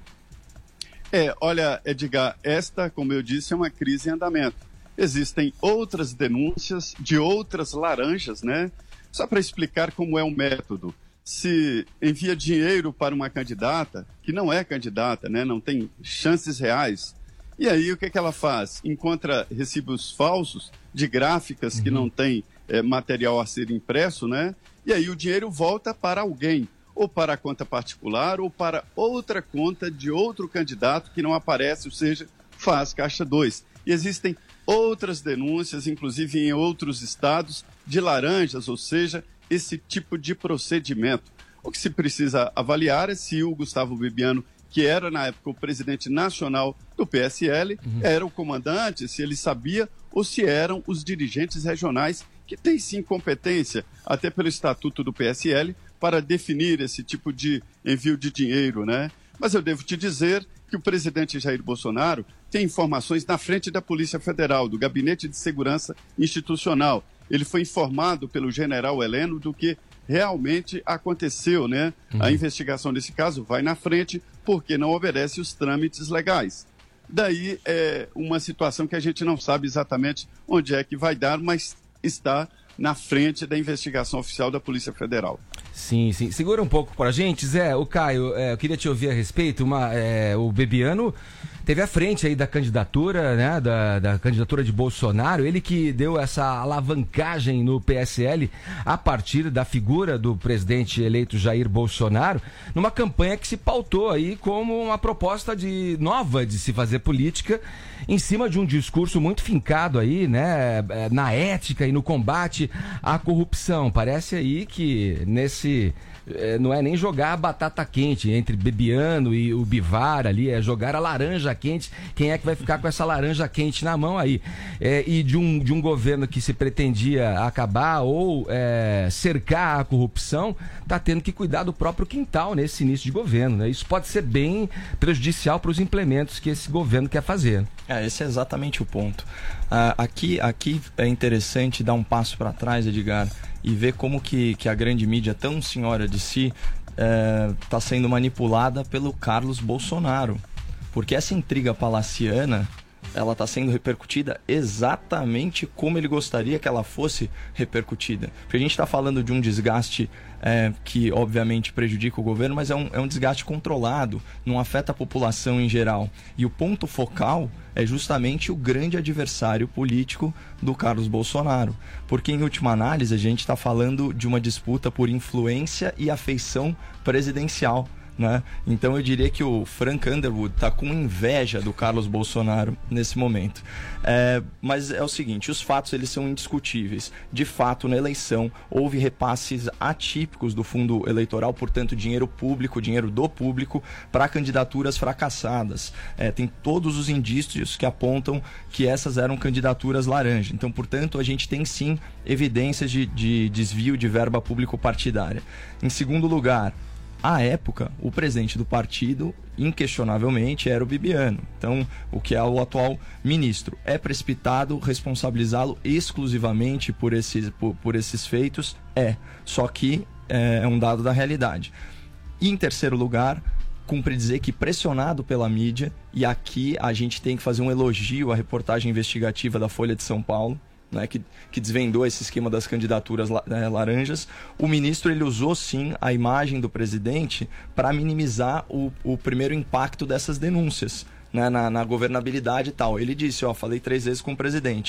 É, olha, Edgar, esta, como eu disse, é uma crise em andamento. Existem outras denúncias de outras laranjas, né? Só para explicar como é o método. Se envia dinheiro para uma candidata, que não é candidata, né? Não tem chances reais. E aí o que, que ela faz? Encontra recibos falsos de gráficas uhum. que não tem é, material a ser impresso, né? E aí o dinheiro volta para alguém, ou para a conta particular, ou para outra conta de outro candidato que não aparece, ou seja, faz caixa dois. E existem outras denúncias, inclusive em outros estados, de laranjas, ou seja, esse tipo de procedimento. O que se precisa avaliar é se o Gustavo Bibiano, que era na época o presidente nacional do P S L, uhum. era o comandante, se ele sabia, ou se eram os dirigentes regionais, que têm sim competência, até pelo estatuto do P S L, para definir esse tipo de envio de dinheiro, né? Mas eu devo te dizer que o presidente Jair Bolsonaro tem informações na frente da Polícia Federal, do Gabinete de Segurança Institucional. Ele foi informado pelo general Heleno do que realmente aconteceu, né? Uhum. A investigação desse caso vai na frente porque não obedece os trâmites legais. Daí é uma situação que a gente não sabe exatamente onde é que vai dar, mas está na frente da investigação oficial da Polícia Federal. Sim, sim. Segura um pouco pra gente, Zé. O Caio, é, eu queria te ouvir a respeito. Uma, é, o Bibiano teve à frente aí da candidatura, né, da, da candidatura de Bolsonaro. Ele que deu essa alavancagem no P S L a partir da figura do presidente eleito Jair Bolsonaro, numa campanha que se pautou aí como uma proposta de, nova de se fazer política em cima de um discurso muito fincado aí, né, na ética e no combate à corrupção. Parece aí que nesse... não é nem jogar a batata quente entre Bibiano e o Bivar ali, é jogar a laranja quente. Quem é que vai ficar com essa laranja quente na mão aí? É, e de um, de um governo que se pretendia acabar ou é, cercar a corrupção, tá tendo que cuidar do próprio quintal nesse início de governo, né? Isso pode ser bem prejudicial para os implementos que esse governo quer fazer. É, esse é exatamente o ponto. Ah, aqui, aqui é interessante dar um passo para trás, Edgar, e ver como que, que a grande mídia, tão senhora de si, está é, sendo manipulada pelo Carlos Bolsonaro. Porque essa intriga palaciana, ela está sendo repercutida exatamente como ele gostaria que ela fosse repercutida. Porque a gente está falando de um desgaste é, que obviamente prejudica o governo, mas é um, é um desgaste controlado, não afeta a população em geral. E o ponto focal é justamente o grande adversário político do Carlos Bolsonaro. Porque, em última análise, a gente está falando de uma disputa por influência e afeição presidencial, né? Então eu diria que o Frank Underwood está com inveja do Carlos Bolsonaro nesse momento. É, mas é o seguinte, os fatos eles são indiscutíveis. De fato, na eleição, houve repasses atípicos do fundo eleitoral, portanto, dinheiro público, dinheiro do público, para candidaturas fracassadas. É, tem todos os indícios que apontam que essas eram candidaturas laranja. Então, portanto, a gente tem sim evidências de, de desvio de verba público-partidária. Em segundo lugar, à época, o presidente do partido, inquestionavelmente, era o Bibiano. Então, o que é o atual ministro. É precipitado responsabilizá-lo exclusivamente por esses, por, por esses feitos? É. Só que é, é um dado da realidade. E, em terceiro lugar, cumpre dizer que, pressionado pela mídia, e aqui a gente tem que fazer um elogio à reportagem investigativa da Folha de São Paulo, né, que, que desvendou esse esquema das candidaturas é, laranjas, o ministro ele usou sim a imagem do presidente para minimizar o, o primeiro impacto dessas denúncias, né, na, na governabilidade e tal. Ele disse, ó, falei três vezes com o presidente.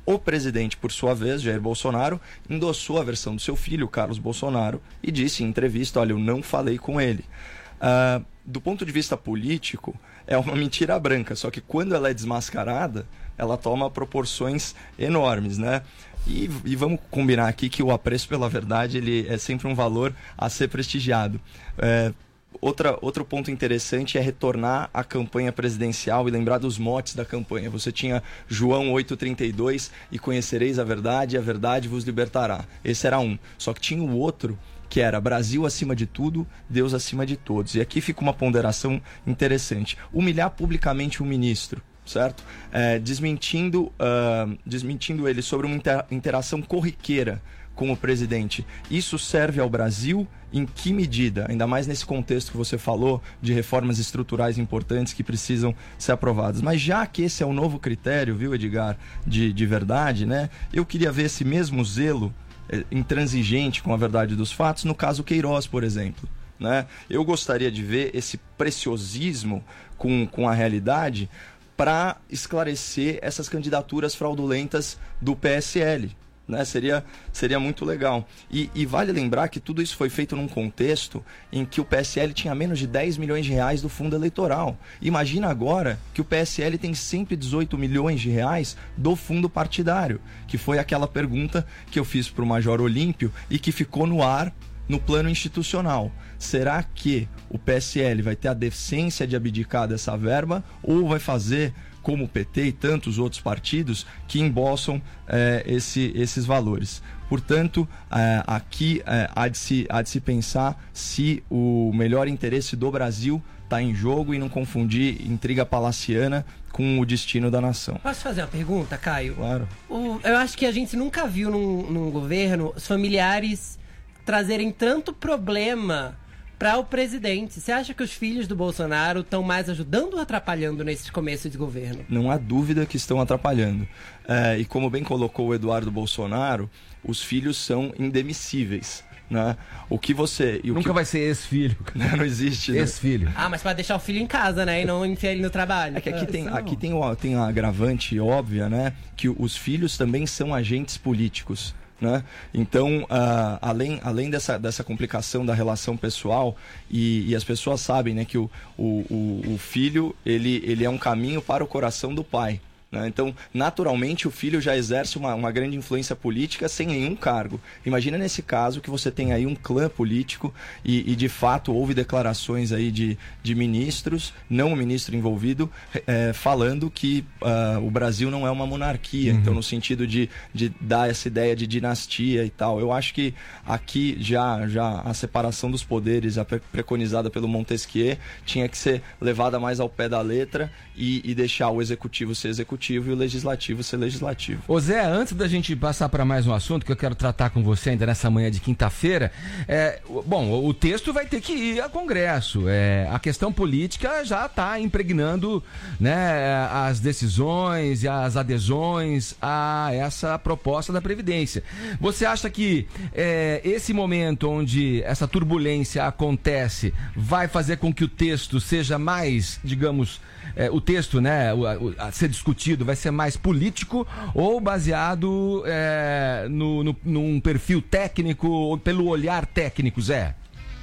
O presidente, por sua vez, Jair Bolsonaro, endossou a versão do seu filho, Carlos Bolsonaro, e disse em entrevista, olha, eu não falei com ele. Uh, do ponto de vista político, é uma mentira branca, só que quando ela é desmascarada, ela toma proporções enormes, né? E, e vamos combinar aqui que o apreço pela verdade ele é sempre um valor a ser prestigiado. É, outra, outro ponto interessante é retornar à campanha presidencial e lembrar dos motes da campanha. Você tinha João oito trinta e dois, e conhecereis a verdade, e a verdade vos libertará. Esse era um. Só que tinha o outro, que era Brasil acima de tudo, Deus acima de todos. E aqui fica uma ponderação interessante. Humilhar publicamente um ministro, certo? É, desmentindo, uh, desmentindo ele sobre uma inter- interação corriqueira com o presidente. Isso serve ao Brasil em que medida? Ainda mais nesse contexto que você falou de reformas estruturais importantes que precisam ser aprovadas. Mas já que esse é o novo critério, viu, Edgar, de, de verdade, né? Eu queria ver esse mesmo zelo intransigente com a verdade dos fatos no caso Queiroz, por exemplo, né? Eu gostaria de ver esse preciosismo com, com a realidade para esclarecer essas candidaturas fraudulentas do P S L, né? Seria, seria muito legal. E, e vale lembrar que tudo isso foi feito num contexto em que o P S L tinha menos de dez milhões de reais do fundo eleitoral. Imagina agora que o P S L tem cento e dezoito milhões de reais do fundo partidário, que foi aquela pergunta que eu fiz para o Major Olímpio e que ficou no ar no plano institucional. Será que o P S L vai ter a decência de abdicar dessa verba ou vai fazer como o P T e tantos outros partidos que embolsam eh, esse, esses valores? Portanto, eh, aqui eh, há, de se, há de se pensar se o melhor interesse do Brasil está em jogo e não confundir intriga palaciana com o destino da nação. Posso fazer uma pergunta, Caio? Claro. O, eu acho que a gente nunca viu num, num governo os familiares trazerem tanto problema para o presidente. Você acha que os filhos do Bolsonaro estão mais ajudando ou atrapalhando nesse começo de governo? Não há dúvida que estão atrapalhando. É, e como bem colocou o Eduardo Bolsonaro, os filhos são indemissíveis, né? O que você... E o Nunca que... vai ser ex-filho. Não, não existe. Ex-filho. Ah, mas para deixar o filho em casa, né? E não enfiar ele no trabalho. É que aqui, tem, aqui tem, o, tem a agravante óbvia, né? Que os filhos também são agentes políticos, né? Então, uh, além, além dessa, dessa complicação da relação pessoal, e, e as pessoas sabem, né, que o, o, o filho ele, ele é um caminho para o coração do pai, né? Então, naturalmente, o filho já exerce uma, uma grande influência política sem nenhum cargo. Imagina nesse caso que você tem aí um clã político e, e de fato, houve declarações aí de, de ministros, não o ministro envolvido, é, falando que uh, o Brasil não é uma monarquia. Uhum. Então, no sentido de, de dar essa ideia de dinastia e tal. Eu acho que aqui já, já a separação dos poderes, a preconizada pelo Montesquieu, tinha que ser levada mais ao pé da letra e, e deixar o executivo ser executivo e o legislativo ser legislativo. Ô Zé, antes da gente passar para mais um assunto que eu quero tratar com você ainda nessa manhã de quinta-feira, é, bom, o texto vai ter que ir a Congresso. É, a questão política já está impregnando, né, as decisões e as adesões a essa proposta da Previdência. Você acha que é, esse momento onde essa turbulência acontece vai fazer com que o texto seja mais, digamos, É, o texto, né, o, o, a ser discutido vai ser mais político ou baseado é, no, no, num perfil técnico ou pelo olhar técnico, Zé?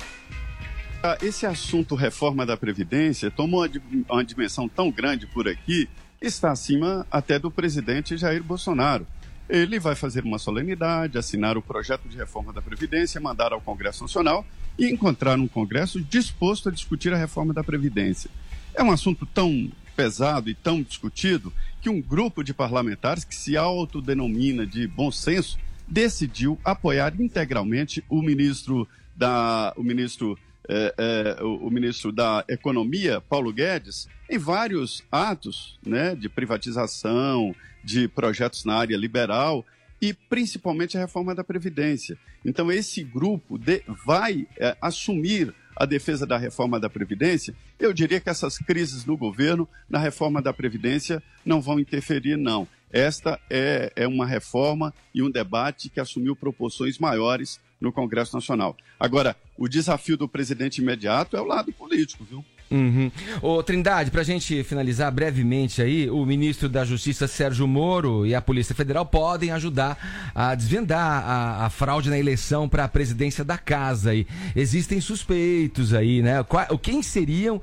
Esse assunto reforma da Previdência tomou uma dimensão tão grande por aqui, está acima até do presidente Jair Bolsonaro. Ele vai fazer uma solenidade, assinar o projeto de reforma da Previdência, mandar ao Congresso Nacional e encontrar um Congresso disposto a discutir a reforma da Previdência. É um assunto tão pesado e tão discutido que um grupo de parlamentares que se autodenomina de bom senso decidiu apoiar integralmente o ministro da, o ministro, eh, eh, o, o ministro da Economia, Paulo Guedes, em vários atos, né, de privatização, de projetos na área liberal e principalmente a reforma da Previdência. Então esse grupo de, vai eh, assumir a defesa da reforma da Previdência. Eu diria que essas crises no governo, na reforma da Previdência, não vão interferir, não. Esta é, é uma reforma e um debate que assumiu proporções maiores no Congresso Nacional. Agora, o desafio do presidente imediato é o lado político, viu? Uhum. Ô, Trindade, pra gente finalizar brevemente aí, o ministro da Justiça, Sérgio Moro, e a Polícia Federal podem ajudar a desvendar a, a fraude na eleição para a presidência da casa aí. Existem suspeitos aí, né? Qual, quem seriam,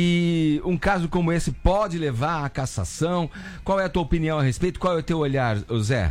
e um caso como esse pode levar à cassação? Qual é a tua opinião a respeito? Qual é o teu olhar, Zé?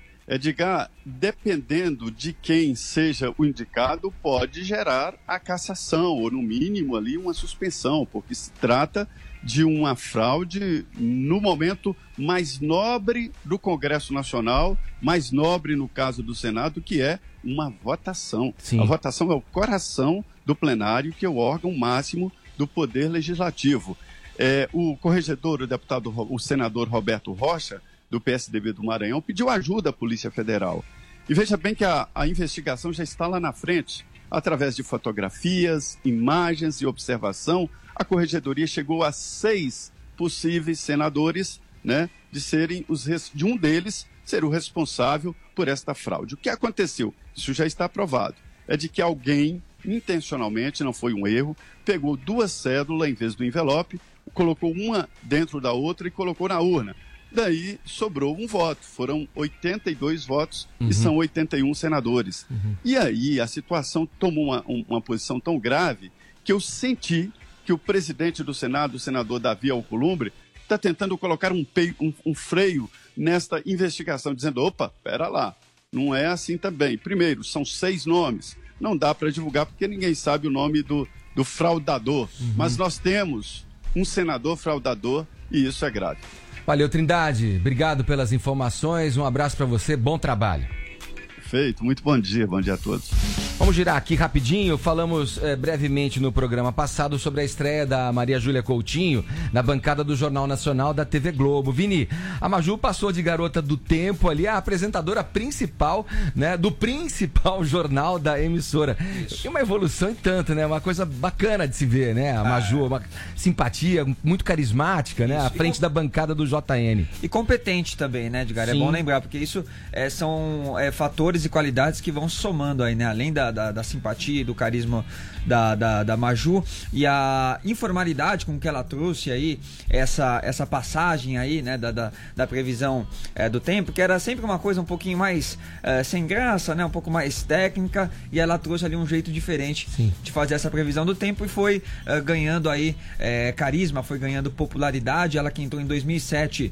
Edgar, dependendo de quem seja o indicado, pode gerar a cassação, ou no mínimo ali uma suspensão, porque se trata de uma fraude no momento mais nobre do Congresso Nacional, mais nobre no caso do Senado, que é uma votação. Sim. A votação é o coração do plenário, que é o órgão máximo do Poder Legislativo. É, o corregedor, o deputado, o senador Roberto Rocha, do P S D B do Maranhão, pediu ajuda à Polícia Federal. E veja bem que a, a investigação já está lá na frente, através de fotografias, imagens e observação. A Corregedoria chegou a seis possíveis senadores, né, de serem os de um deles ser o responsável por esta fraude. O que aconteceu? Isso já está provado. É de que alguém, intencionalmente, não foi um erro, pegou duas cédulas em vez do envelope, colocou uma dentro da outra e colocou na urna. Daí sobrou um voto, foram oitenta e dois votos, uhum. E são oitenta e um senadores. Uhum. E aí a situação tomou uma, uma posição tão grave que eu senti que o presidente do Senado, o senador Davi Alcolumbre, está tentando colocar um, peio, um, um freio nesta investigação, dizendo, opa, pera lá, não é assim também. Primeiro, são seis nomes, não dá para divulgar porque ninguém sabe o nome do, do fraudador, uhum. Mas nós temos um senador fraudador e isso é grave. Valeu, Trindade. Obrigado pelas informações. Um abraço para você. Bom trabalho. Perfeito. Muito bom dia. Bom dia a todos. Vamos girar aqui rapidinho. Falamos eh, brevemente no programa passado sobre a estreia da Maria Júlia Coutinho na bancada do Jornal Nacional da T V Globo. Vini, a Maju passou de garota do tempo ali a apresentadora principal, né, do principal jornal da emissora. Isso. E uma evolução em tanto, né? Uma coisa bacana de se ver, né? A Maju, ah. uma simpatia, muito carismática, né? Isso. À frente e da bancada do J N. E competente também, né, Edgar? É bom lembrar, porque isso é, são é, fatores e qualidades que vão somando aí, né? Além da, da, da simpatia e do carisma da, da, da Maju, e a informalidade com que ela trouxe aí essa, essa passagem aí, né, da, da, da previsão é, do tempo, que era sempre uma coisa um pouquinho mais é, sem graça, né, um pouco mais técnica, e ela trouxe ali um jeito diferente Sim. de fazer essa previsão do tempo e foi é, ganhando aí é, carisma, foi ganhando popularidade. Ela que entrou em dois mil e sete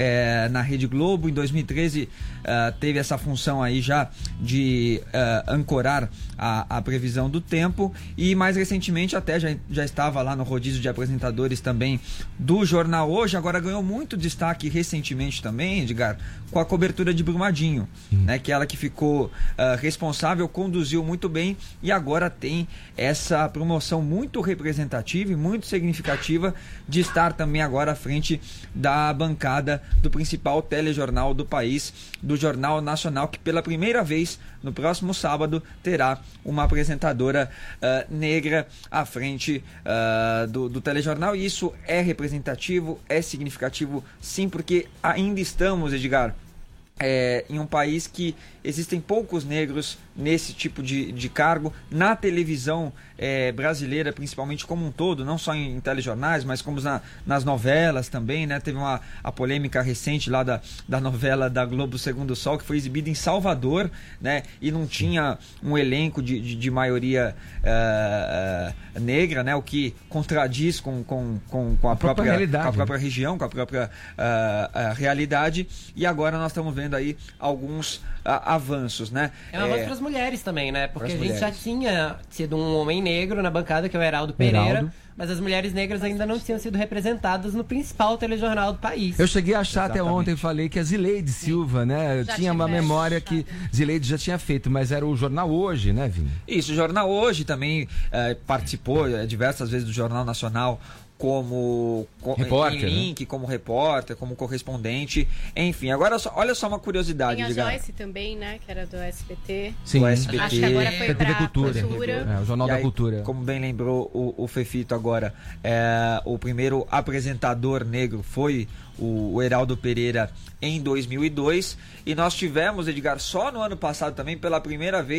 é, na Rede Globo, em dois mil e treze é, teve essa função aí já de é, ancorar a, a previsão do tempo, e mais recentemente até já, já estava lá no rodízio de apresentadores também do Jornal Hoje. Agora ganhou muito destaque recentemente também, Edgar, com a cobertura de Brumadinho, né, que ela que ficou uh, responsável, conduziu muito bem, e agora tem essa promoção muito representativa e muito significativa de estar também agora à frente da bancada do principal telejornal do país, do Jornal Nacional, que pela primeira vez no próximo sábado terá uma apresentadora uh, negra à frente uh, do, do telejornal, e isso é representativo, é significativo sim, porque ainda estamos, Edgar, é, em um país que existem poucos negros nesse tipo de, de cargo, na televisão é, brasileira, principalmente como um todo, não só em, em telejornais, mas como na, nas novelas também, né? Teve uma a polêmica recente lá da, da novela da Globo Segundo o Sol, que foi exibida em Salvador, né? E não tinha um elenco de, de, de maioria uh, uh, negra, né? O que contradiz com, com, com, com, a, a, própria, própria com a própria região, com a própria uh, uh, realidade. E agora nós estamos vendo aí alguns uh, avanços, né? É uma voz para as mulheres também, né? Porque a gente mulheres. já tinha sido um homem negro na bancada, que é o Heraldo Pereira, Heraldo. Mas as mulheres negras ainda não tinham sido representadas no principal telejornal do país. Eu cheguei a achar Exatamente. até ontem, falei que a Zileide Silva, né? Já tinha uma memória que Zileide já tinha feito, mas era o Jornal Hoje, né, Vini? Isso, o Jornal Hoje também eh, participou eh, diversas vezes do Jornal Nacional, como repórter, em link, né? como repórter, como correspondente, enfim. Agora, só, olha só uma curiosidade. Tem a digamos. Joyce também, né? Que era do S B T. Sim, do S B T. Acho que agora foi pra Cultura. Cultura. É, o Jornal e da aí, Cultura. Como bem lembrou o, o Fefito agora, é, o primeiro apresentador negro foi o, o Heraldo Pereira em dois mil e dois, e nós tivemos, Edgar, só no ano passado também, pela primeira vez,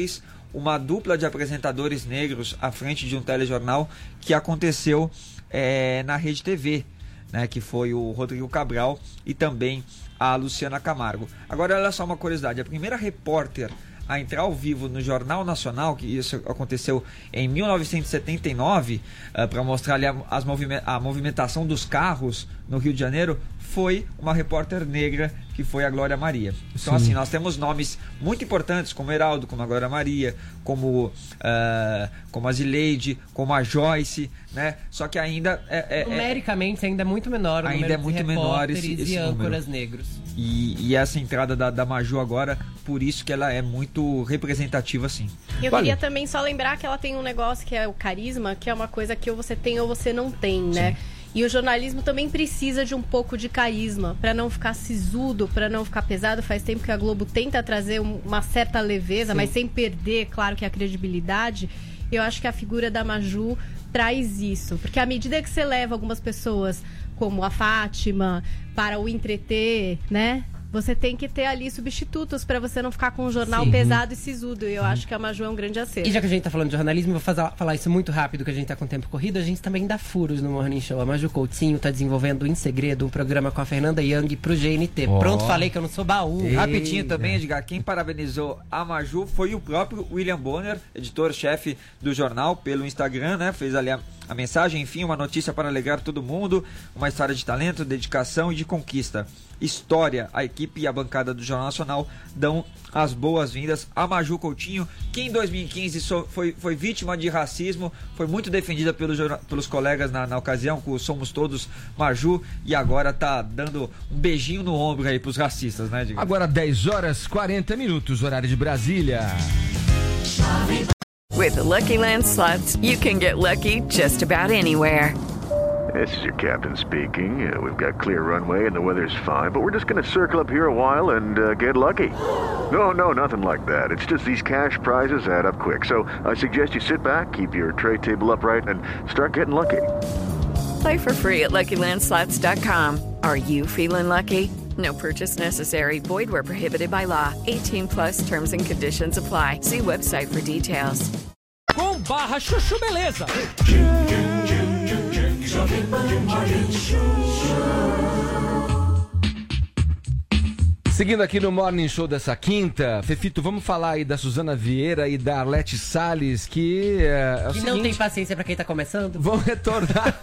uma dupla de apresentadores negros à frente de um telejornal que aconteceu é, na Rede T V, né, que foi o Rodrigo Cabral e também a Luciana Camargo. Agora, olha só uma curiosidade, a primeira repórter a entrar ao vivo no Jornal Nacional, que isso aconteceu em mil novecentos e setenta e nove, uh, para mostrar ali a, as movime- a movimentação dos carros no Rio de Janeiro, foi uma repórter negra, que foi a Glória Maria. Então, Sim. assim, nós temos nomes muito importantes, como Heraldo, como a Glória Maria, como, uh, como a Zileide, como a Joyce, né? Só que ainda... É, é, numericamente, ainda é muito menor o ainda número é muito de menor repórteres esse, esse e âncoras número. negros. E, e essa entrada da, da Maju agora, por isso que ela é muito representativa, sim. Eu Valeu. queria também só lembrar que ela tem um negócio que é o carisma, que é uma coisa que ou você tem ou você não tem, né? Sim. E o jornalismo também precisa de um pouco de carisma, para não ficar sisudo, para não ficar pesado. Faz tempo que a Globo tenta trazer uma certa leveza, Sim. mas sem perder, claro, que a credibilidade. Eu acho que a figura da Maju traz isso. Porque à medida que você leva algumas pessoas, como a Fátima, para o entreter, né? Você tem que ter ali substitutos para você não ficar com um jornal Sim. pesado e sisudo. E eu Sim. acho que a Maju é um grande acerto. E já que a gente tá falando de jornalismo, eu vou fazer, falar isso muito rápido, que a gente tá com o tempo corrido. A gente também dá furos no Morning Show. A Maju Coutinho tá desenvolvendo em segredo um programa com a Fernanda Young pro G N T. Oh. Pronto, falei que eu não sou baú. Ei. Rapidinho também, Edgar, quem parabenizou a Maju foi o próprio William Bonner, editor-chefe do jornal, pelo Instagram, né? Fez ali a, a mensagem, enfim, uma notícia para alegrar todo mundo, uma história de talento, dedicação e de conquista. História, a equipe e a bancada do Jornal Nacional dão as boas-vindas a Maju Coutinho, que em dois mil e quinze so, foi, foi vítima de racismo, foi muito defendida pelos, pelos colegas na, na ocasião, com o Somos Todos Maju, e agora tá dando um beijinho no ombro aí pros racistas, né, Edgar? Agora dez horas e quarenta minutos, horário de Brasília. With the Lucky Land Slots, you can get lucky just about anywhere. This is your captain speaking. Uh, we've got clear runway and the weather's fine, but we're just going to circle up here a while and uh, get lucky. No, no, nothing like that. It's just these cash prizes add up quick. So I suggest you sit back, keep your tray table upright, and start getting lucky. Play for free at Lucky Land Slots dot com. Are you feeling lucky? No purchase necessary. Void where prohibited by law. eighteen plus terms and conditions apply. See website for details. Com barra chuchu beleza. Seguindo aqui no Morning Show dessa quinta, Fefito, vamos falar aí da Suzana Vieira e da Arlete Salles, que é, é o que seguinte, não tem paciência pra quem tá começando. Vão retornar,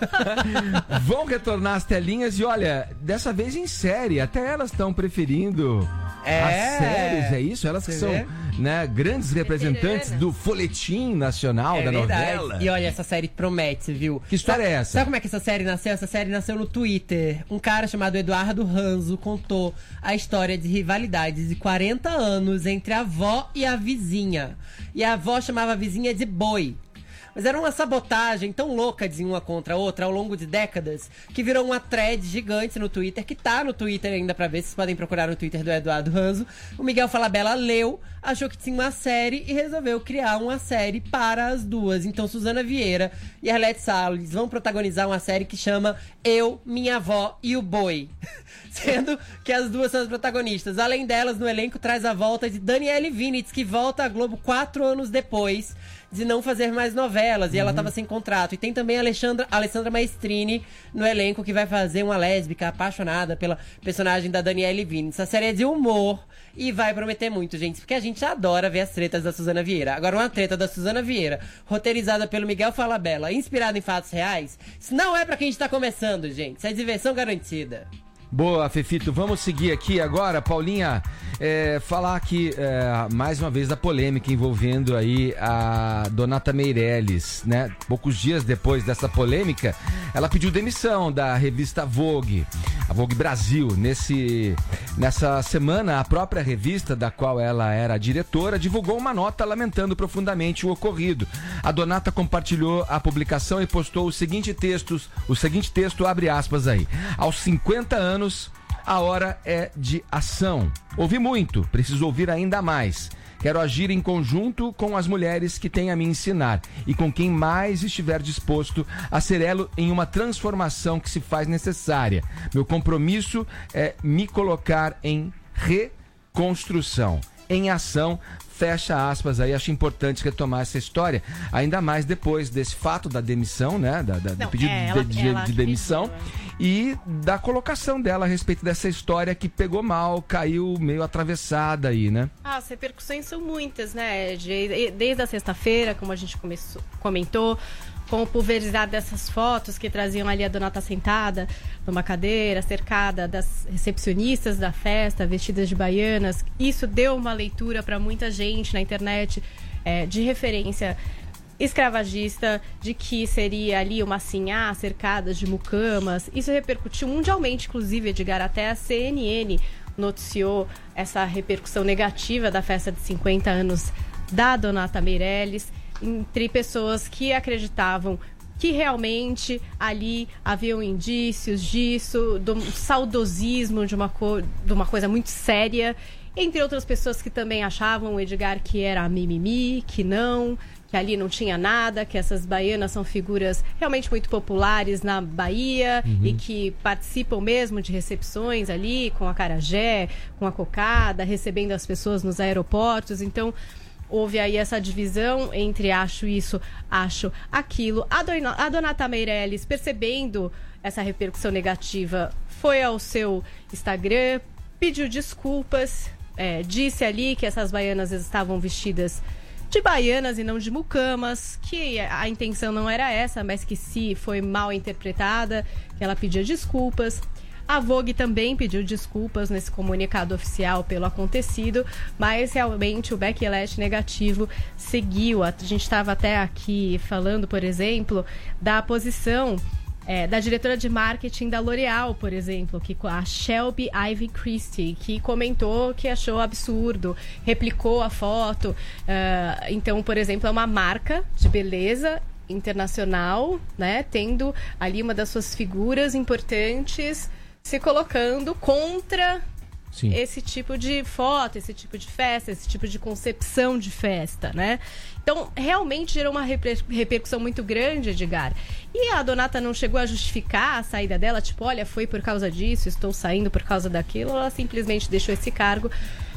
vão retornar as telinhas e olha, dessa vez em série, até elas estão preferindo é. as séries, é isso? Elas que Você são, vê? né, grandes representantes do folhetim nacional É da verdade. novela. E olha, essa série promete, viu? Que história sabe, é essa? Sabe como é que essa série nasceu? Essa série nasceu no Twitter. Um cara chamado Eduardo Ranzo contou a história de rivalidades de quarenta anos entre a avó e a vizinha. E a avó chamava a vizinha de boi. Mas era uma sabotagem tão louca de uma contra a outra ao longo de décadas que virou uma thread gigante no Twitter, que tá no Twitter ainda pra ver, vocês podem procurar no Twitter do Eduardo Ranzo. O Miguel Falabella leu, achou que tinha uma série e resolveu criar uma série para as duas. Então Suzana Vieira e Arlete Salles vão protagonizar uma série que chama Eu, Minha Avó e o Boi. Sendo que as duas são as protagonistas. Além delas, no elenco traz a volta de Daniele Vinitz, que volta à Globo quatro anos depois de não fazer mais novelas, e uhum. ela tava sem contrato. E tem também a Alexandra, Alessandra Maestrini no elenco, que vai fazer uma lésbica apaixonada pela personagem da Daniele Vinitz. A série é de humor e vai prometer muito, gente, porque a gente adora ver as tretas da Suzana Vieira. Agora, uma treta da Suzana Vieira, roteirizada pelo Miguel Falabella, inspirada em fatos reais, isso não é pra quem está começando, gente. Isso é diversão garantida. Boa, Fefito. Vamos seguir aqui agora, Paulinha, é, falar aqui é, mais uma vez da polêmica envolvendo aí a Donata Meirelles, né? Poucos dias depois dessa polêmica, ela pediu demissão da revista Vogue, a Vogue Brasil. Nesse, nessa semana, a própria revista, da qual ela era diretora, divulgou uma nota lamentando profundamente o ocorrido. A Donata compartilhou a publicação e postou o seguinte texto, o seguinte texto, abre aspas aí: aos cinquenta anos, a hora é de ação. Ouvi muito, preciso ouvir ainda mais. Quero agir em conjunto com as mulheres que têm a me ensinar e com quem mais estiver disposto a ser elo em uma transformação que se faz necessária. Meu compromisso é me colocar em reconstrução, em ação, Fecha aspas aí, acho importante retomar essa história, ainda mais depois desse fato da demissão, né? Da, da, Não, do pedido é, ela, de, de, ela de demissão pediu, e da colocação dela a respeito dessa história que pegou mal, caiu meio atravessada aí, né? Ah, as repercussões são muitas, né? De, desde a sexta-feira, como a gente começou, comentou, com o pulverizar dessas fotos que traziam ali a Donata sentada numa cadeira, cercada das recepcionistas da festa, vestidas de baianas. Isso deu uma leitura para muita gente na internet é, de referência escravagista, de que seria ali uma sinhá cercada de mucamas. Isso repercutiu mundialmente, inclusive, Edgar, até a C N N noticiou essa repercussão negativa da festa de cinquenta anos da Donata Meirelles, entre pessoas que acreditavam que realmente ali haviam indícios disso, do saudosismo de uma, co- de uma coisa muito séria, entre outras pessoas que também achavam, Edgar, que era mimimi, que não, que ali não tinha nada, que essas baianas são figuras realmente muito populares na Bahia uhum. e que participam mesmo de recepções ali com a acarajé, com a cocada, recebendo as pessoas nos aeroportos. Então, houve aí essa divisão entre acho isso, acho aquilo. A, Don- a Donata Meirelles, percebendo essa repercussão negativa, foi ao seu Instagram, pediu desculpas, é, disse ali que essas baianas estavam vestidas de baianas e não de mucamas, que a intenção não era essa, mas que se foi mal interpretada, que ela pedia desculpas. A Vogue também pediu desculpas nesse comunicado oficial pelo acontecido, mas realmente o backlash negativo seguiu. A gente estava até aqui falando, por exemplo, da posição é, da diretora de marketing da L'Oréal, por exemplo, que a Shelby Ivy Christie, que comentou que achou absurdo, replicou a foto. Uh, então, por exemplo, é uma marca de beleza internacional, né, tendo ali uma das suas figuras importantes se colocando contra Sim. esse tipo de foto, esse tipo de festa, esse tipo de concepção de festa, né? Então, realmente gerou uma reper- repercussão muito grande, Edgar. E a Donata não chegou a justificar a saída dela, tipo, olha, foi por causa disso, estou saindo por causa daquilo. Ela simplesmente deixou esse cargo.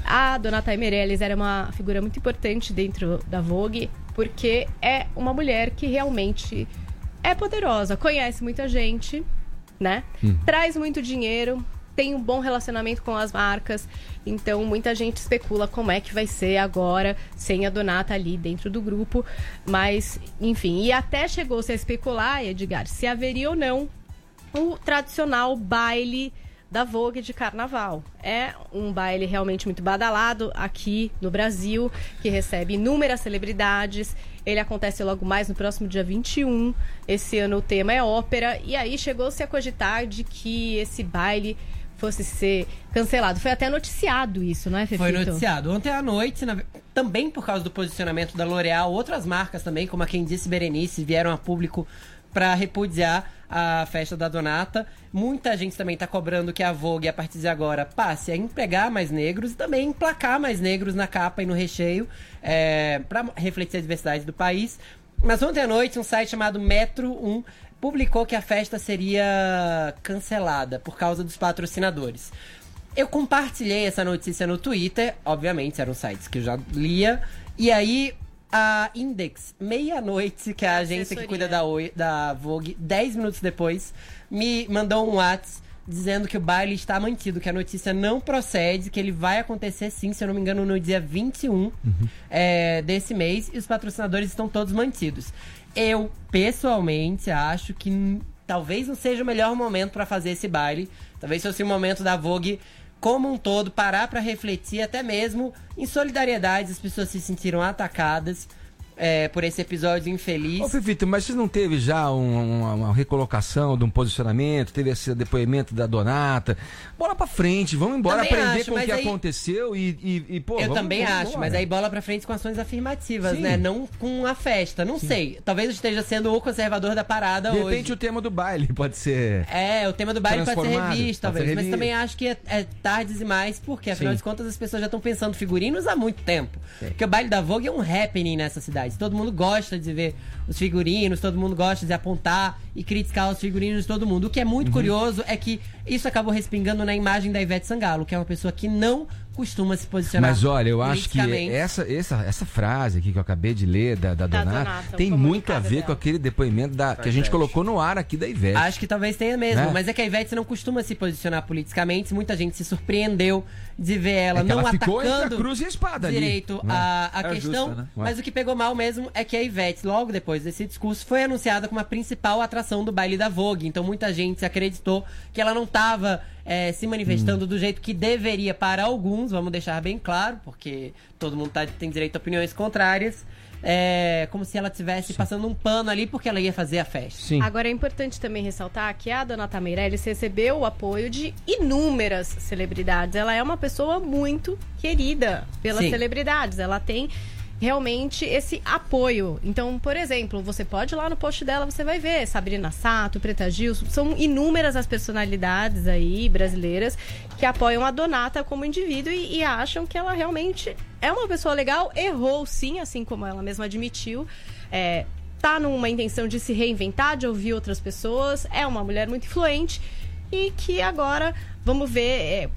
A Donata Meirelles era uma figura muito importante dentro da Vogue, porque é uma mulher que realmente é poderosa, conhece muita gente, né? Hum. Traz muito dinheiro, tem um bom relacionamento com as marcas, então muita gente especula como é que vai ser agora sem a Donata ali dentro do grupo, mas enfim, e até chegou-se a especular, Edgar, se haveria ou não o tradicional baile da Vogue de carnaval. É um baile realmente muito badalado aqui no Brasil, que recebe inúmeras celebridades. Ele acontece logo mais no próximo dia vinte e um. Esse ano o tema é ópera. E aí chegou-se a cogitar de que esse baile fosse ser cancelado. Foi até noticiado isso, não é, Fefito? Foi noticiado. Ontem à noite, na... também por causa do posicionamento da L'Oréal, outras marcas também, como a Quem Disse Berenice, vieram a público para repudiar a festa da Donata. Muita gente também está cobrando que a Vogue, a partir de agora, passe a empregar mais negros e também emplacar mais negros na capa e no recheio, é, para refletir a diversidade do país. Mas ontem à noite, um site chamado Metro um publicou que a festa seria cancelada por causa dos patrocinadores. Eu compartilhei essa notícia no Twitter, obviamente, eram sites que eu já lia, e aí a Index, meia-noite, que é a agência que cuida da, da Vogue, dez minutos depois, me mandou um WhatsApp dizendo que o baile está mantido, que a notícia não procede, que ele vai acontecer sim, se eu não me engano, no dia vinte e um uhum. é, desse mês, e os patrocinadores estão todos mantidos. Eu, pessoalmente, acho que n- talvez não seja o melhor momento para fazer esse baile. Talvez fosse o momento da Vogue como um todo parar para refletir, até mesmo em solidariedade. As pessoas se sentiram atacadas é, por esse episódio infeliz. Ô, Fefito, mas você não teve já um, uma, uma recolocação de um posicionamento? Teve esse depoimento da Donata? Bola pra frente, vamos embora Também aprender acho, com o que aí... aconteceu e, e, e pô, Eu vamos, também vamos acho, embora. mas aí bola pra frente com ações afirmativas, Sim. né? Não com a festa. Não Sim. sei. Talvez eu esteja sendo o conservador da parada hoje. hoje. De repente o tema do baile pode ser... É, o tema do baile pode ser revisto, talvez. Ser mas também acho que é, é tarde demais, porque afinal Sim. de contas as pessoas já estão pensando figurinos há muito tempo. Sim. Porque o baile da Vogue é um happening nessa cidade. Todo mundo gosta de ver os figurinos, todo mundo gosta de apontar e criticar os figurinos de todo mundo. O que é muito uhum. curioso é que isso acabou respingando na imagem da Ivete Sangalo, que é uma pessoa que não costuma se posicionar. Mas olha, eu acho que politicamente. essa, essa, essa frase aqui que eu acabei de ler da, da, Da Donata, Donata, tem o muito a comunicado ver dela. com aquele depoimento da, que a gente Ivete. colocou no ar aqui da Ivete. Acho que talvez tenha mesmo, Né? mas é que a Ivete não costuma se posicionar politicamente. Muita gente se surpreendeu de ver ela É que não ela ficou entre a atacando cruz e a espada ali, direito né? a, a É questão. justo, né? Mas o que pegou mal mesmo é que a Ivete, logo depois desse discurso, foi anunciada como a principal atração do baile da Vogue. Então muita gente acreditou que ela não estava é, se manifestando Hum. do jeito que deveria para alguns, vamos deixar bem claro, porque todo mundo tá, tem direito a opiniões contrárias. É, como se ela estivesse passando um pano ali porque ela ia fazer a festa. Agora é importante também ressaltar que a Donata Meirelles recebeu o apoio de inúmeras celebridades. Ela é uma pessoa muito querida pelas Sim. celebridades. Ela tem realmente esse apoio. Então, por exemplo, você pode ir lá no post dela, você vai ver Sabrina Sato, Preta Gil, são inúmeras as personalidades aí brasileiras que apoiam a Donata como indivíduo e, e acham que ela realmente é uma pessoa legal. Errou sim, assim como ela mesma admitiu. É, tá numa intenção de se reinventar, de ouvir outras pessoas. É uma mulher muito influente e que agora vamos ver é,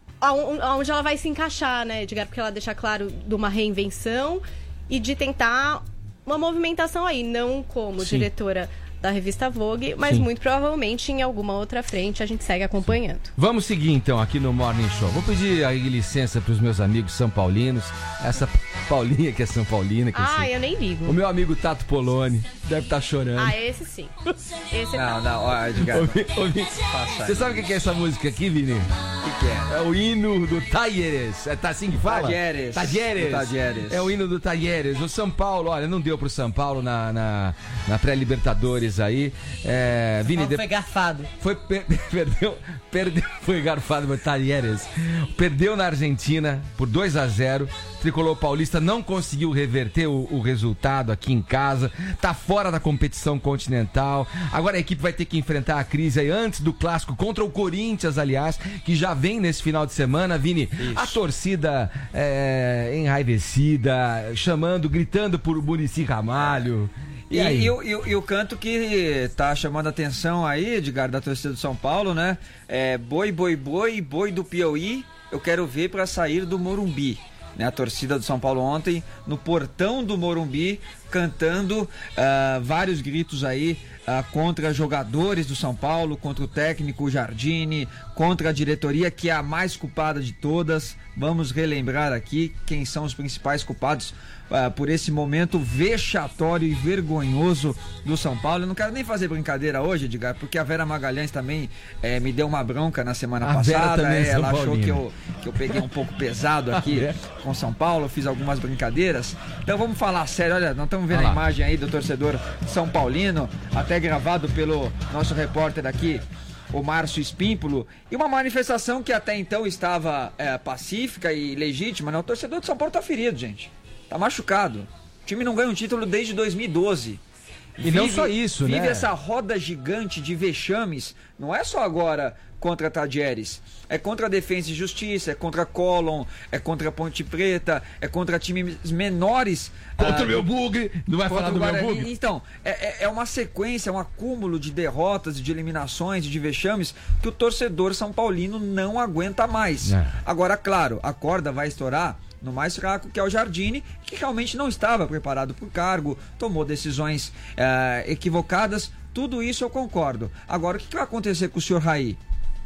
aonde ela vai se encaixar, né, Edgar? Porque ela deixa claro de uma reinvenção e de tentar uma movimentação aí, não como Sim. diretora da revista Vogue, mas Sim. muito provavelmente em alguma outra frente a gente segue acompanhando. Vamos seguir então aqui no Morning Show. Vou pedir aí licença para os meus amigos são paulinos. Essa Paulinha que é São Paulina. Que Ah, sei. eu nem ligo. O meu amigo Tato Poloni deve estar chorando. Ah, esse sim. Esse Não, tá. não, ó, Edgar. Ouvi- ouvi- Passa. Você sabe o que é essa música aqui, Vini? O que, que é? É o hino do Talleres. É tá assim que fala? Talleres. Talleres. Do Talleres. É o hino do Talleres. O São Paulo, olha, não deu pro São Paulo na, na, na pré-Libertadores aí. É, Vini, Paulo de- foi garfado. Foi, per- perdeu, perdeu, foi garfado por Talleres. Perdeu na Argentina por dois a zero. Tricolor paulista não conseguiu reverter o, o resultado aqui em casa. Tá fora da competição continental. Agora a equipe vai ter que enfrentar a crise aí antes do clássico contra o Corinthians, aliás, que já vem nesse final de semana. Vini, a torcida é, enraivecida, chamando, gritando por Muricy Ramalho. E, e, o- e o- e o canto que tá chamando a atenção aí, Edgar, da torcida do São Paulo, né? É boi, boi, boi, boi do Piauí, eu quero ver pra sair do Morumbi. Né, a torcida do São Paulo ontem no portão do Morumbi cantando ah, vários gritos aí ah, contra jogadores do São Paulo, contra o técnico Jardine, contra a diretoria que é a mais culpada de todas. Vamos relembrar aqui quem são os principais culpados ah, por esse momento vexatório e vergonhoso do São Paulo. Eu não quero nem fazer brincadeira hoje, Edgar, porque a Vera Magalhães também eh, me deu uma bronca na semana A Vera passada. também é eh, ela São achou que Paulina. eu, que eu peguei um pouco pesado aqui Ah, é? com São Paulo, fiz algumas brincadeiras. Então vamos falar sério, olha, nós estamos vendo Olha a lá. imagem aí do torcedor São Paulino, até gravado pelo nosso repórter aqui, o Márcio Espímpolo, e uma manifestação que até então estava é, pacífica e legítima, né? O torcedor de São Paulo tá ferido, gente. Tá machucado. O time não ganha um título desde dois mil e doze. E não só isso, vive né? essa roda gigante de vexames, não é só agora contra Tadieres, é contra a Defensa e Justiça, é contra Colón, é contra a Ponte Preta, é contra times menores. Contra ah, o meu bugre, não vai contra falar o do meu Guarani. bugre? Então, é, é- é uma sequência, é um acúmulo de derrotas, de eliminações, de vexames que o torcedor São Paulino não aguenta mais. É. Agora, claro, a corda vai estourar no mais fraco, que é o Jardine, que realmente não estava preparado para o cargo, tomou decisões eh, equivocadas, tudo isso eu concordo. Agora, o que, que vai acontecer com o senhor Raí,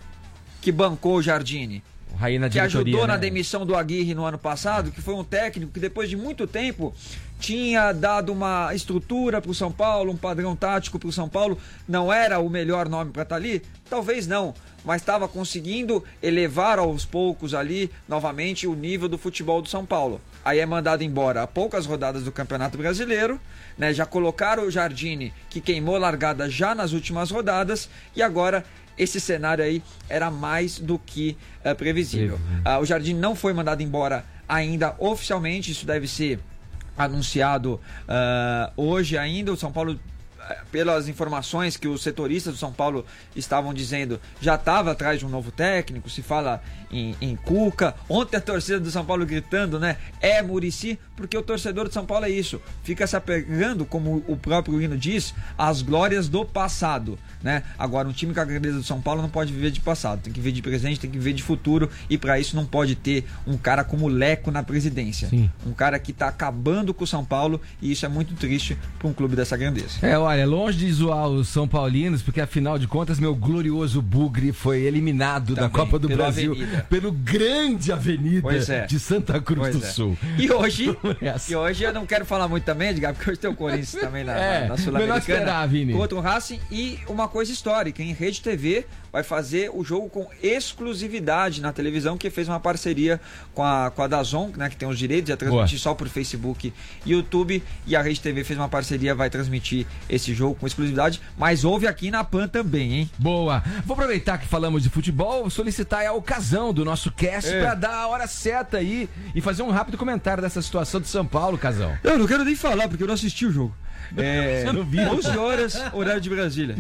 que bancou o Jardine? O Raí na Que diretoria, ajudou na né? demissão do Aguirre no ano passado, que foi um técnico que depois de muito tempo tinha dado uma estrutura para o São Paulo, um padrão tático para o São Paulo, não era o melhor nome para estar ali? Talvez não, mas estava conseguindo elevar aos poucos ali, novamente, o nível do futebol do São Paulo. Aí é mandado embora a poucas rodadas do Campeonato Brasileiro, né? Já colocaram o Jardine, que queimou largada já nas últimas rodadas, e agora esse cenário aí era mais do que eh, previsível. Ah, o Jardine não foi mandado embora ainda oficialmente, isso deve ser anunciado ah, hoje ainda. O São Paulo, eh, pelas informações que os setoristas do São Paulo estavam dizendo, já estava atrás de um novo técnico, se fala em, em Cuca. Ontem a torcida do São Paulo gritando, né? É Muricy. porque o torcedor de São Paulo é isso, fica se apegando, como o próprio hino diz, às glórias do passado, né? Agora, um time com a grandeza do São Paulo não pode viver de passado, tem que viver de presente, tem que viver de futuro, e para isso não pode ter um cara como o Leco na presidência. Sim. Um cara que tá acabando com o São Paulo, e isso é muito triste para um clube dessa grandeza. É, olha, longe de zoar os São Paulinos, porque afinal de contas, meu glorioso Bugre foi eliminado Também, da Copa do pelo Brasil Avenida. pelo grande Avenida Pois é. de Santa Cruz Pois do é. Sul. E hoje, e hoje eu não quero falar muito também, Edgar, porque hoje tem o Corinthians também na, É, na, na melhor esperar, Vini. Sul-Americana contra o Racing. E uma coisa histórica, em Rede T V vai fazer o jogo com exclusividade na televisão, que fez uma parceria com a, com a DAZN, né, que tem os direitos, ia transmitir Boa. só por Facebook e YouTube, e a Rede T V fez uma parceria, vai transmitir esse jogo com exclusividade, mas houve aqui na Pan também, hein? Boa. Vou aproveitar que falamos de futebol, solicitar a ocasião do nosso cast É. pra dar a hora certa aí e fazer um rápido comentário dessa situação de São Paulo, Casão. Eu não quero nem falar, porque eu não assisti o jogo. É, Você não viu? onze horas, horário de Brasília.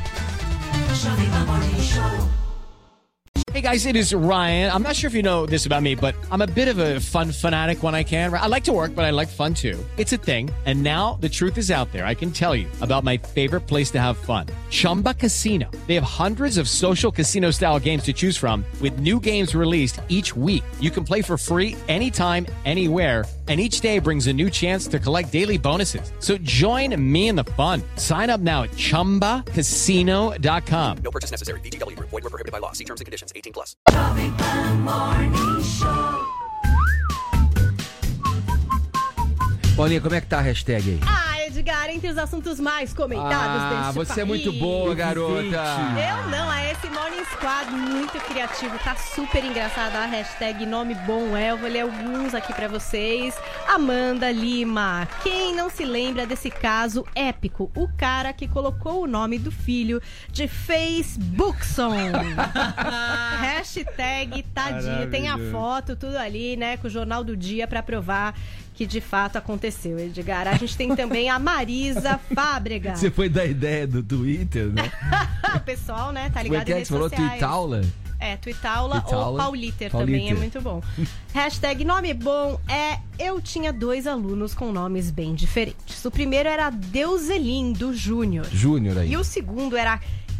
Hey guys, it is Ryan. I'm not sure if you know this about me, but I'm a bit of a fun fanatic when I can. I like to work, but I like fun too. It's a thing. And now the truth is out there. I can tell you about my favorite place to have fun. Chumba Casino. They have hundreds of social casino style games to choose from with new games released each week. You can play for free anytime, anywhere. And each day brings a new chance to collect daily bonuses. So join me in the fun. Sign up now at chumba casino dot com. No purchase necessary. V G W Group. Void where prohibited by law. See terms and conditions. eighteen plus. Paulinha, como é que tá a hashtag aí? Ah, Edgar, entre os assuntos mais comentados Ah, deste você país. é muito boa, garota. Eu não, a esse Morning Squad muito criativo, tá super engraçada a hashtag nome bom é, eu vou ler alguns aqui pra vocês. Amanda Lima, quem não se lembra desse caso épico? O cara que colocou o nome do filho de Facebookson. Hashtag tadinho, tem a foto, tudo ali, né, com o Jornal do Dia pra provar que de fato aconteceu, Edgar. A gente tem também a Marisa Fábrega. Você foi da ideia do Twitter, né? O pessoal, né, tá Como é ligado que em é que redes você falou? sociais. Tuitaula? É, Tuitaula, Tuitaula. ou Pauliter, Pauliter. também é muito bom. Hashtag nome bom é eu tinha dois alunos com nomes bem diferentes. O primeiro era Deuselindo Júnior. Júnior aí. E o segundo era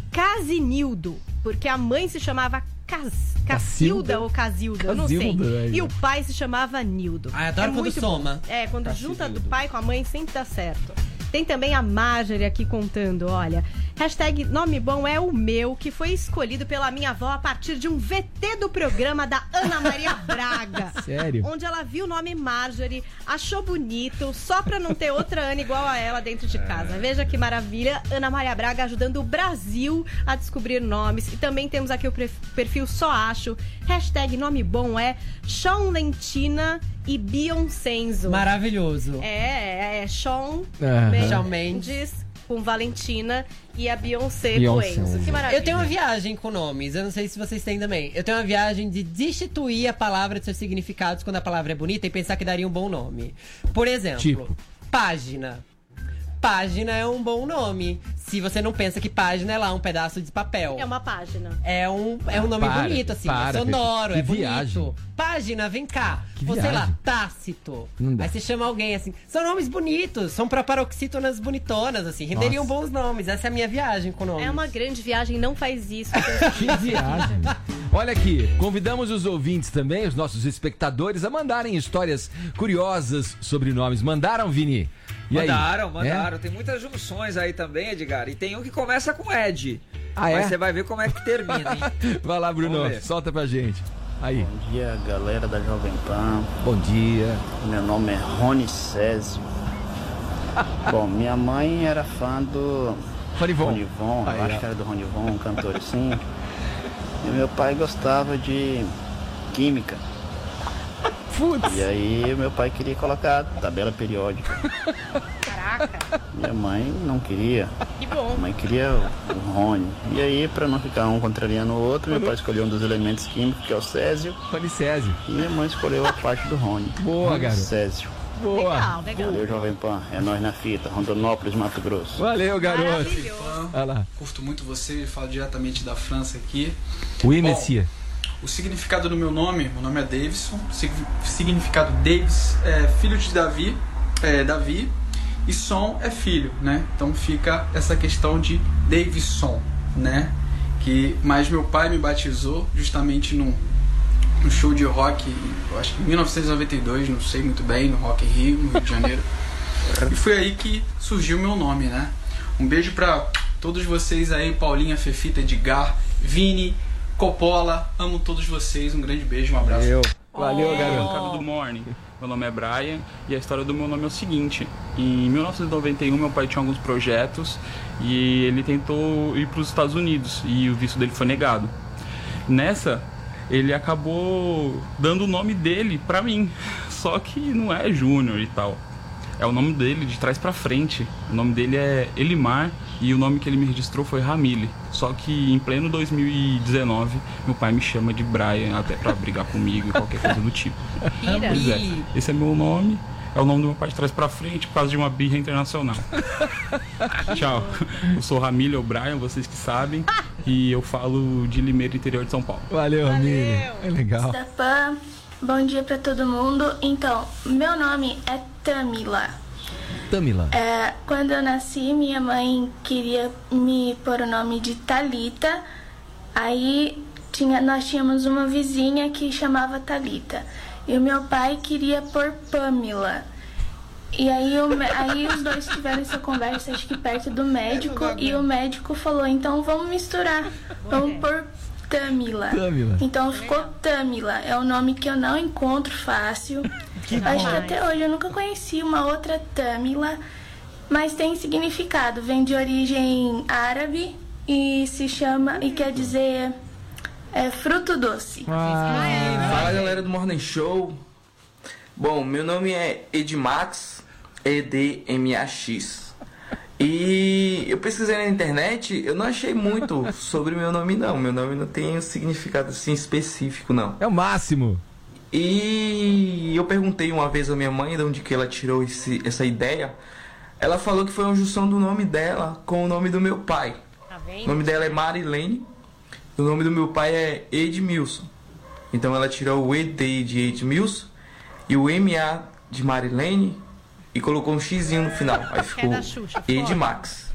Casinildo, porque a mãe se chamava Cas... Cacilda ou Casilda, eu não sei. Casilda, é, E é. o pai se chamava Nildo. Ah, adoro é quando muito soma. bom. É, quando Cacildo. junta do pai com a mãe sempre dá certo. Tem também a Marjorie aqui contando, olha. Hashtag nome bom é o meu, que foi escolhido pela minha avó a partir de um V T do programa da Ana Maria Braga. Sério? Onde ela viu o nome Marjorie, achou bonito, só pra não ter outra Ana igual a ela dentro de casa. Veja que maravilha, Ana Maria Braga ajudando o Brasil a descobrir nomes. E também temos aqui o perfil Só Acho. Hashtag nome bom é Sean Lentina e Beyoncénzo. Maravilhoso. É, é Sean, Aham. Mendes, Shawn Mendes com Valentina e a Beyoncé, Beyoncé. com Enzo. Que maravilha. Eu tenho uma viagem com nomes, eu não sei se vocês têm também. Eu tenho uma viagem de destituir a palavra de seus significados quando a palavra é bonita e pensar que daria um bom nome. Por exemplo, Tipo? página. Página é um bom nome. Se você não pensa que página é lá um pedaço de papel. É uma página. É um, é um nome Para, bonito, assim. para, é sonoro, que é bonito. viagem. Página, vem cá. Que Ou sei lá, viagem. Tácito. Não dá. Aí você chama alguém assim. São nomes bonitos, são pra paroxítonas bonitonas, assim. Renderiam Nossa. bons nomes. Essa é a minha viagem com nomes. É uma grande viagem, não faz isso. Que viagem. Olha aqui, convidamos os ouvintes também, os nossos espectadores, a mandarem histórias curiosas sobre nomes. Mandaram, Vini? E aí? Mandaram, mandaram. É? Tem muitas junções aí também, Edgar. E tem um que começa com Ed. Ah, é? Mas você vai ver como é que termina, hein? Vai lá, Bruno, Vamos ver. solta pra gente. Aí. Bom dia, galera da Jovem Pan. Bom dia. Meu nome é Rony Césio. Bom, minha mãe era fã do Ronivon. Ronivon, Aí, eu acho ó. que era do Ronivon, um cantor assim. E meu pai gostava de química. Putz. E aí meu pai queria colocar tabela periódica. Caraca, Minha mãe não queria. que bom. Minha mãe queria o Rony. E aí, pra não ficar um contrariando o outro, meu pai escolheu um dos elementos químicos, que é o Césio. Rony Césio. E minha mãe escolheu a parte do Rony. Boa, Rony garoto. Césio. Boa. Legal, legal. Valeu, Jovem Pan. É nós na fita. Rondonópolis, Mato Grosso. Valeu, garoto. Maravilhoso. Olha lá. Curto muito você, falo diretamente da França aqui. Oui, Bom, monsieur. O significado do meu nome, meu nome é Davidson, significado Davis é filho de Davi, é Davi, e Son é filho, né? Então fica essa questão de Davidson, né? Que, mas meu pai me batizou justamente num, num show de rock, eu acho que em mil novecentos e noventa e dois, não sei muito bem, no Rock in Rio, no Rio de Janeiro. E foi aí que surgiu o meu nome, né? Um beijo pra todos vocês aí, Paulinha, Fefita, Edgar, Vini, Coppola, amo todos vocês, um grande beijo, um abraço. Valeu, valeu, oh. garoto. Do Morning. Meu nome é Brian e a história do meu nome é o seguinte: em mil novecentos e noventa e um meu pai tinha alguns projetos e ele tentou ir para os Estados Unidos e o visto dele foi negado. Nessa, ele acabou dando o nome dele para mim, só que não é Júnior e tal. É o nome dele de trás pra frente. O nome dele é Elimar e o nome que ele me registrou foi Ramile. Só que em pleno dois mil e dezenove, meu pai me chama de Brian até pra brigar comigo e qualquer coisa do tipo. Pois é, esse é meu nome. É o nome do meu pai de trás pra frente por causa de uma birra internacional. Tchau. Eu sou Ramile ou Brian, vocês que sabem. E eu falo de Limeira, interior de São Paulo. Valeu, Ramile. É legal. Stefan, bom dia pra todo mundo. Então, meu nome é Tamila. Tamila. É, quando eu nasci, minha mãe queria me pôr o nome de Thalita. Aí tinha, nós tínhamos uma vizinha que chamava Thalita. E o meu pai queria pôr Pamela. E aí, o, aí os dois tiveram essa conversa, acho que perto do médico. E o médico falou, então vamos misturar. Vamos pôr Tamila. Tamila. Então ficou Tamila. É um nome que eu não encontro fácil. Que Acho que até hoje eu nunca conheci uma outra Tamila, mas tem significado. Vem de origem árabe e se chama e quer dizer é, fruto doce. Ah, fala, galera do Morning Show. Bom, meu nome é Edmax, E D M A X. E eu pesquisei na internet, eu não achei muito sobre meu nome não. Meu nome não tem um significado assim específico não. É o máximo. E eu perguntei uma vez à minha mãe de onde que ela tirou esse, essa ideia. Ela falou que foi uma junção do nome dela com o nome do meu pai. Tá vendo? O nome dela é Marilene, o nome do meu pai é Edmilson. Então ela tirou o E D de Edmilson e o M A de Marilene e colocou um xizinho no final. Aí ficou Edmax.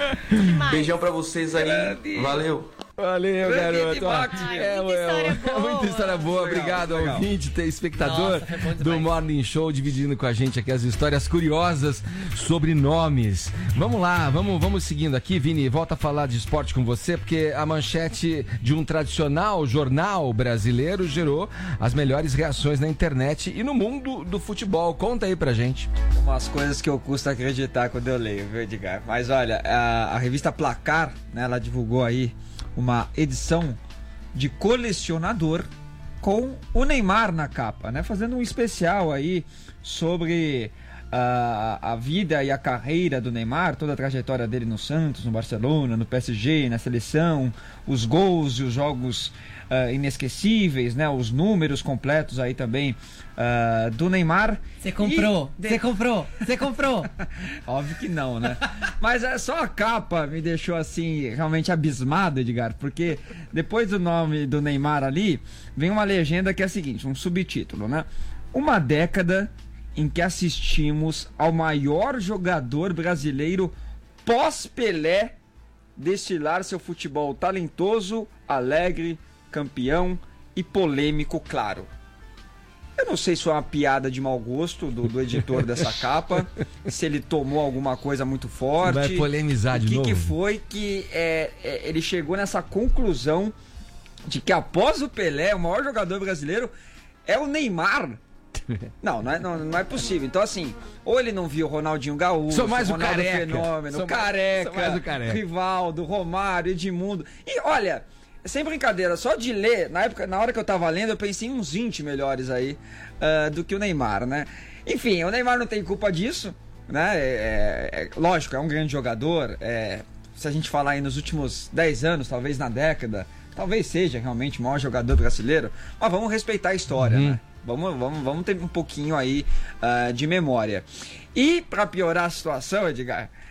Beijão pra vocês aí, valeu. Valeu, garoto. Ai, é, muita, história boa, muita história boa. Legal, Obrigado, legal. ouvinte, espectador Nossa, do Morning Show, dividindo com a gente aqui as histórias curiosas sobre nomes. Vamos lá, vamos, vamos seguindo aqui, Vini. Volta a falar de esporte com você, porque a manchete de um tradicional jornal brasileiro gerou as melhores reações na internet e no mundo do futebol. Conta aí pra gente. Umas coisas que eu custo acreditar quando eu leio, viu, Edgar? Mas olha, a, a revista Placar, né, ela divulgou aí uma edição de colecionador com o Neymar na capa, né? Fazendo um especial aí sobre uh, a vida e a carreira do Neymar, toda a trajetória dele no Santos, no Barcelona, no P S G, na seleção, os gols e os jogos uh, inesquecíveis, né? Os números completos aí também uh, do Neymar. Você comprou, você de... comprou, você comprou. Óbvio que não, né? Mas é só a capa me deixou assim realmente abismado, Edgar, porque depois do nome do Neymar ali, vem uma legenda que é a seguinte, um subtítulo, né? Uma década em que assistimos ao maior jogador brasileiro pós-Pelé destilar seu futebol talentoso, alegre, campeão e polêmico, claro. Eu não sei se foi uma piada de mau gosto do, do editor dessa capa, se ele tomou alguma coisa muito forte. Vai polemizar de novo. O que, novo. que foi que é, é, ele chegou nessa conclusão de que após o Pelé, o maior jogador brasileiro é o Neymar? Não, não é, não, não é possível. Então, assim, ou ele não viu Ronaldinho Gaúcho, Sou mais o Ronaldo Careca. Fenômeno, Sou Careca, mais, sou mais o Careca. Rivaldo, Romário, Edmundo. E olha, sem brincadeira, só de ler, na época, na hora que eu tava lendo, eu pensei em uns vinte melhores aí uh, do que o Neymar, né? Enfim, o Neymar não tem culpa disso, né? É, é, é, lógico, é um grande jogador. É, se a gente falar aí nos últimos dez anos, talvez na década, talvez seja realmente o maior jogador brasileiro, mas vamos respeitar a história, uhum. né? Vamos, vamos, vamos ter um pouquinho aí uh, de memória. E para piorar a situação, Edgar,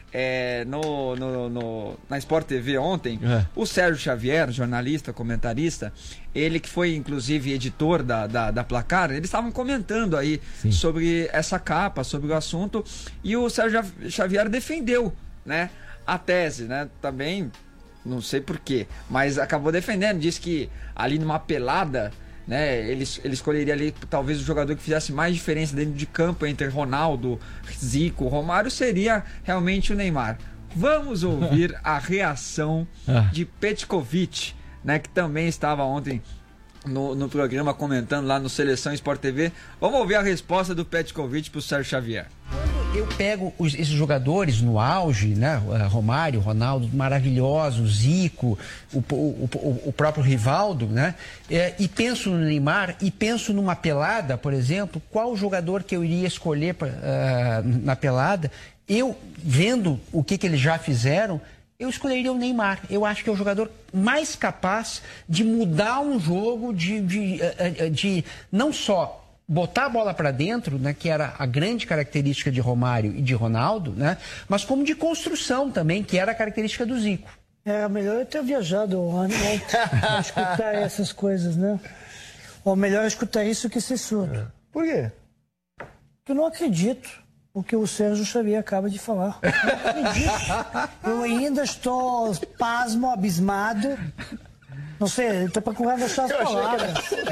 é, no, no, no, na Sport T V ontem, É. o Sérgio Xavier, jornalista, comentarista, ele que foi inclusive editor da, da, da Placar, eles estavam comentando aí Sim. sobre essa capa, sobre o assunto, e o Sérgio Xavier defendeu, né, a tese, né, também, não sei porquê, mas acabou defendendo, disse que ali numa pelada, né, ele, ele escolheria ali talvez o jogador que fizesse mais diferença dentro de campo entre Ronaldo, Zico, Romário, seria realmente o Neymar. Vamos ouvir a reação de Petkovic, né, que também estava ontem no, no programa comentando lá no Seleção Sport T V. Vamos ouvir a resposta do Petkovic para o Sérgio Xavier. Eu pego os, esses jogadores no auge, né? Romário, Ronaldo, maravilhosos, Zico, o, o, o, o próprio Rivaldo, né? É, e penso no Neymar e penso numa pelada, por exemplo, qual jogador que eu iria escolher pra, uh, na pelada. Eu, vendo o que, que eles já fizeram, eu escolheria o Neymar. Eu acho que é o jogador mais capaz de mudar um jogo, de, de, de, de não só botar a bola para dentro, né, que era a grande característica de Romário e de Ronaldo, né, mas como de construção também, que era a característica do Zico. É, melhor eu ter viajado ontem para escutar essas coisas, né? Ou melhor escutar isso que ser surdo. Por quê? Porque eu não acredito o que o Sérgio Xavier acaba de falar. Eu não acredito. Eu ainda estou pasmo, abismado. Não sei, estou procurando achar as palavras.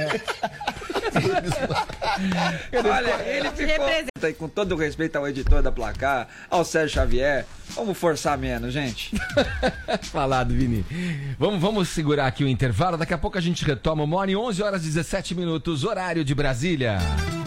Olha, ele ficou... E com todo o respeito ao editor da Placar, ao Sérgio Xavier, vamos forçar menos, gente. Falado, Vini. Vamos, vamos segurar aqui o intervalo. Daqui a pouco a gente retoma. Uma hora e onze horas e dezessete minutos, horário de Brasília.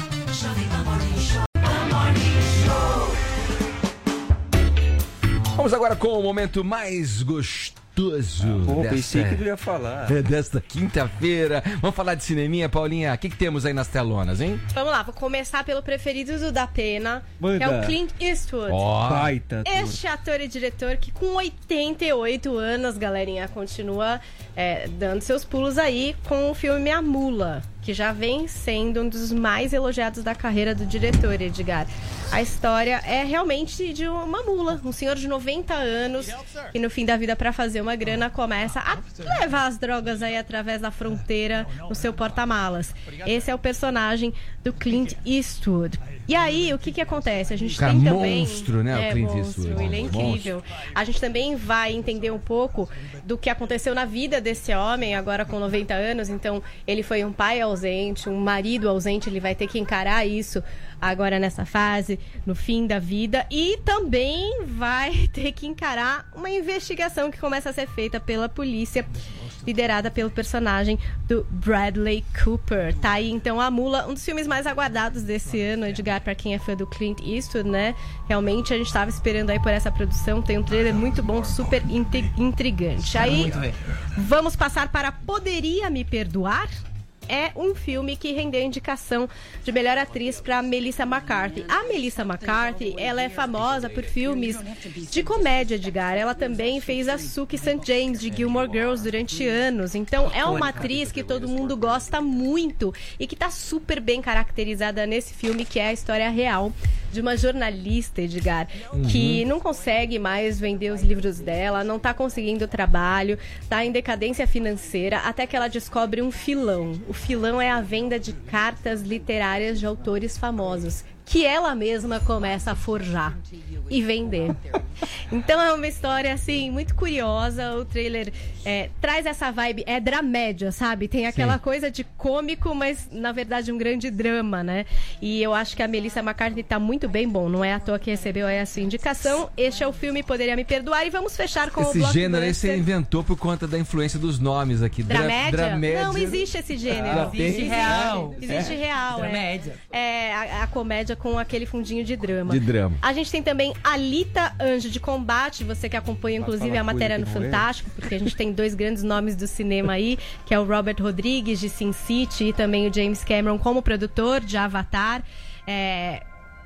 Vamos agora com o momento mais gostoso. Ah, pô, desta, pensei que eu ia falar. É desta quinta-feira. Vamos falar de cineminha, Paulinha. O que, que temos aí nas telonas, hein? Vamos lá, vou começar pelo preferido do Da Pena, Manda. que é o Clint Eastwood. Ó. Baita ator. Este ator e diretor que com oitenta e oito anos, galerinha, continua é, dando seus pulos aí com o filme A Mula, que já vem sendo um dos mais elogiados da carreira do diretor, Edgar. A história é realmente de uma mula, um senhor de noventa anos, que no fim da vida, para fazer uma grana, começa a levar as drogas aí através da fronteira no seu porta-malas. Esse é o personagem do Clint Eastwood. E aí, o que que acontece? A gente Cara, tem também... monstro, né, o é, Clint monstro, Eastwood. ele é incrível. A gente também vai entender um pouco do que aconteceu na vida desse homem, agora com noventa anos. Então, ele foi um pai ausente, um marido ausente, ele vai ter que encarar isso agora nessa fase, no fim da vida. E também vai ter que encarar uma investigação que começa a ser feita pela polícia, liderada pelo personagem do Bradley Cooper. Tá aí, então, A Mula, um dos filmes mais aguardados desse ano, Edgar, pra quem é fã do Clint Eastwood, né? Realmente, a gente tava esperando aí por essa produção. Tem um trailer muito bom, super intrigante. Aí, vamos passar para Poderia Me Perdoar? É um filme que rendeu indicação de melhor atriz para Melissa McCarthy. A Melissa McCarthy, ela é famosa por filmes de comédia, Edgar. Ela também fez a Sookie Saint James de Gilmore Girls durante anos. Então, é uma atriz que todo mundo gosta muito e que tá super bem caracterizada nesse filme, que é a história real de uma jornalista, Edgar, uhum. que não consegue mais vender os livros dela, não tá conseguindo trabalho, tá em decadência financeira, até que ela descobre um filão. O filão é a venda de cartas literárias de autores famosos, que ela mesma começa a forjar e vender. Então é uma história, assim, muito curiosa. O trailer é, traz essa vibe, é dramédia, sabe? Tem aquela Sim. coisa de cômico, mas na verdade um grande drama, né? E eu acho que a Melissa McCarthy tá muito bem. Bom, não é à toa que recebeu essa indicação. Este é o filme Poderia Me Perdoar. E vamos fechar com esse o blockbuster. Gênero aí você inventou por conta da influência dos nomes aqui. Dramédia? Dra dramédia. Não, existe esse gênero. Ah, existe tem... real. Existe é. real. Dramédia. É, é a, a comédia com aquele fundinho de drama. De drama. A gente tem também Alita, Anjo de Combate, você que acompanha inclusive a matéria no Fantástico, porque a gente tem dois grandes nomes do cinema aí, que é o Robert Rodrigues de Sin City e também o James Cameron como produtor de Avatar. É...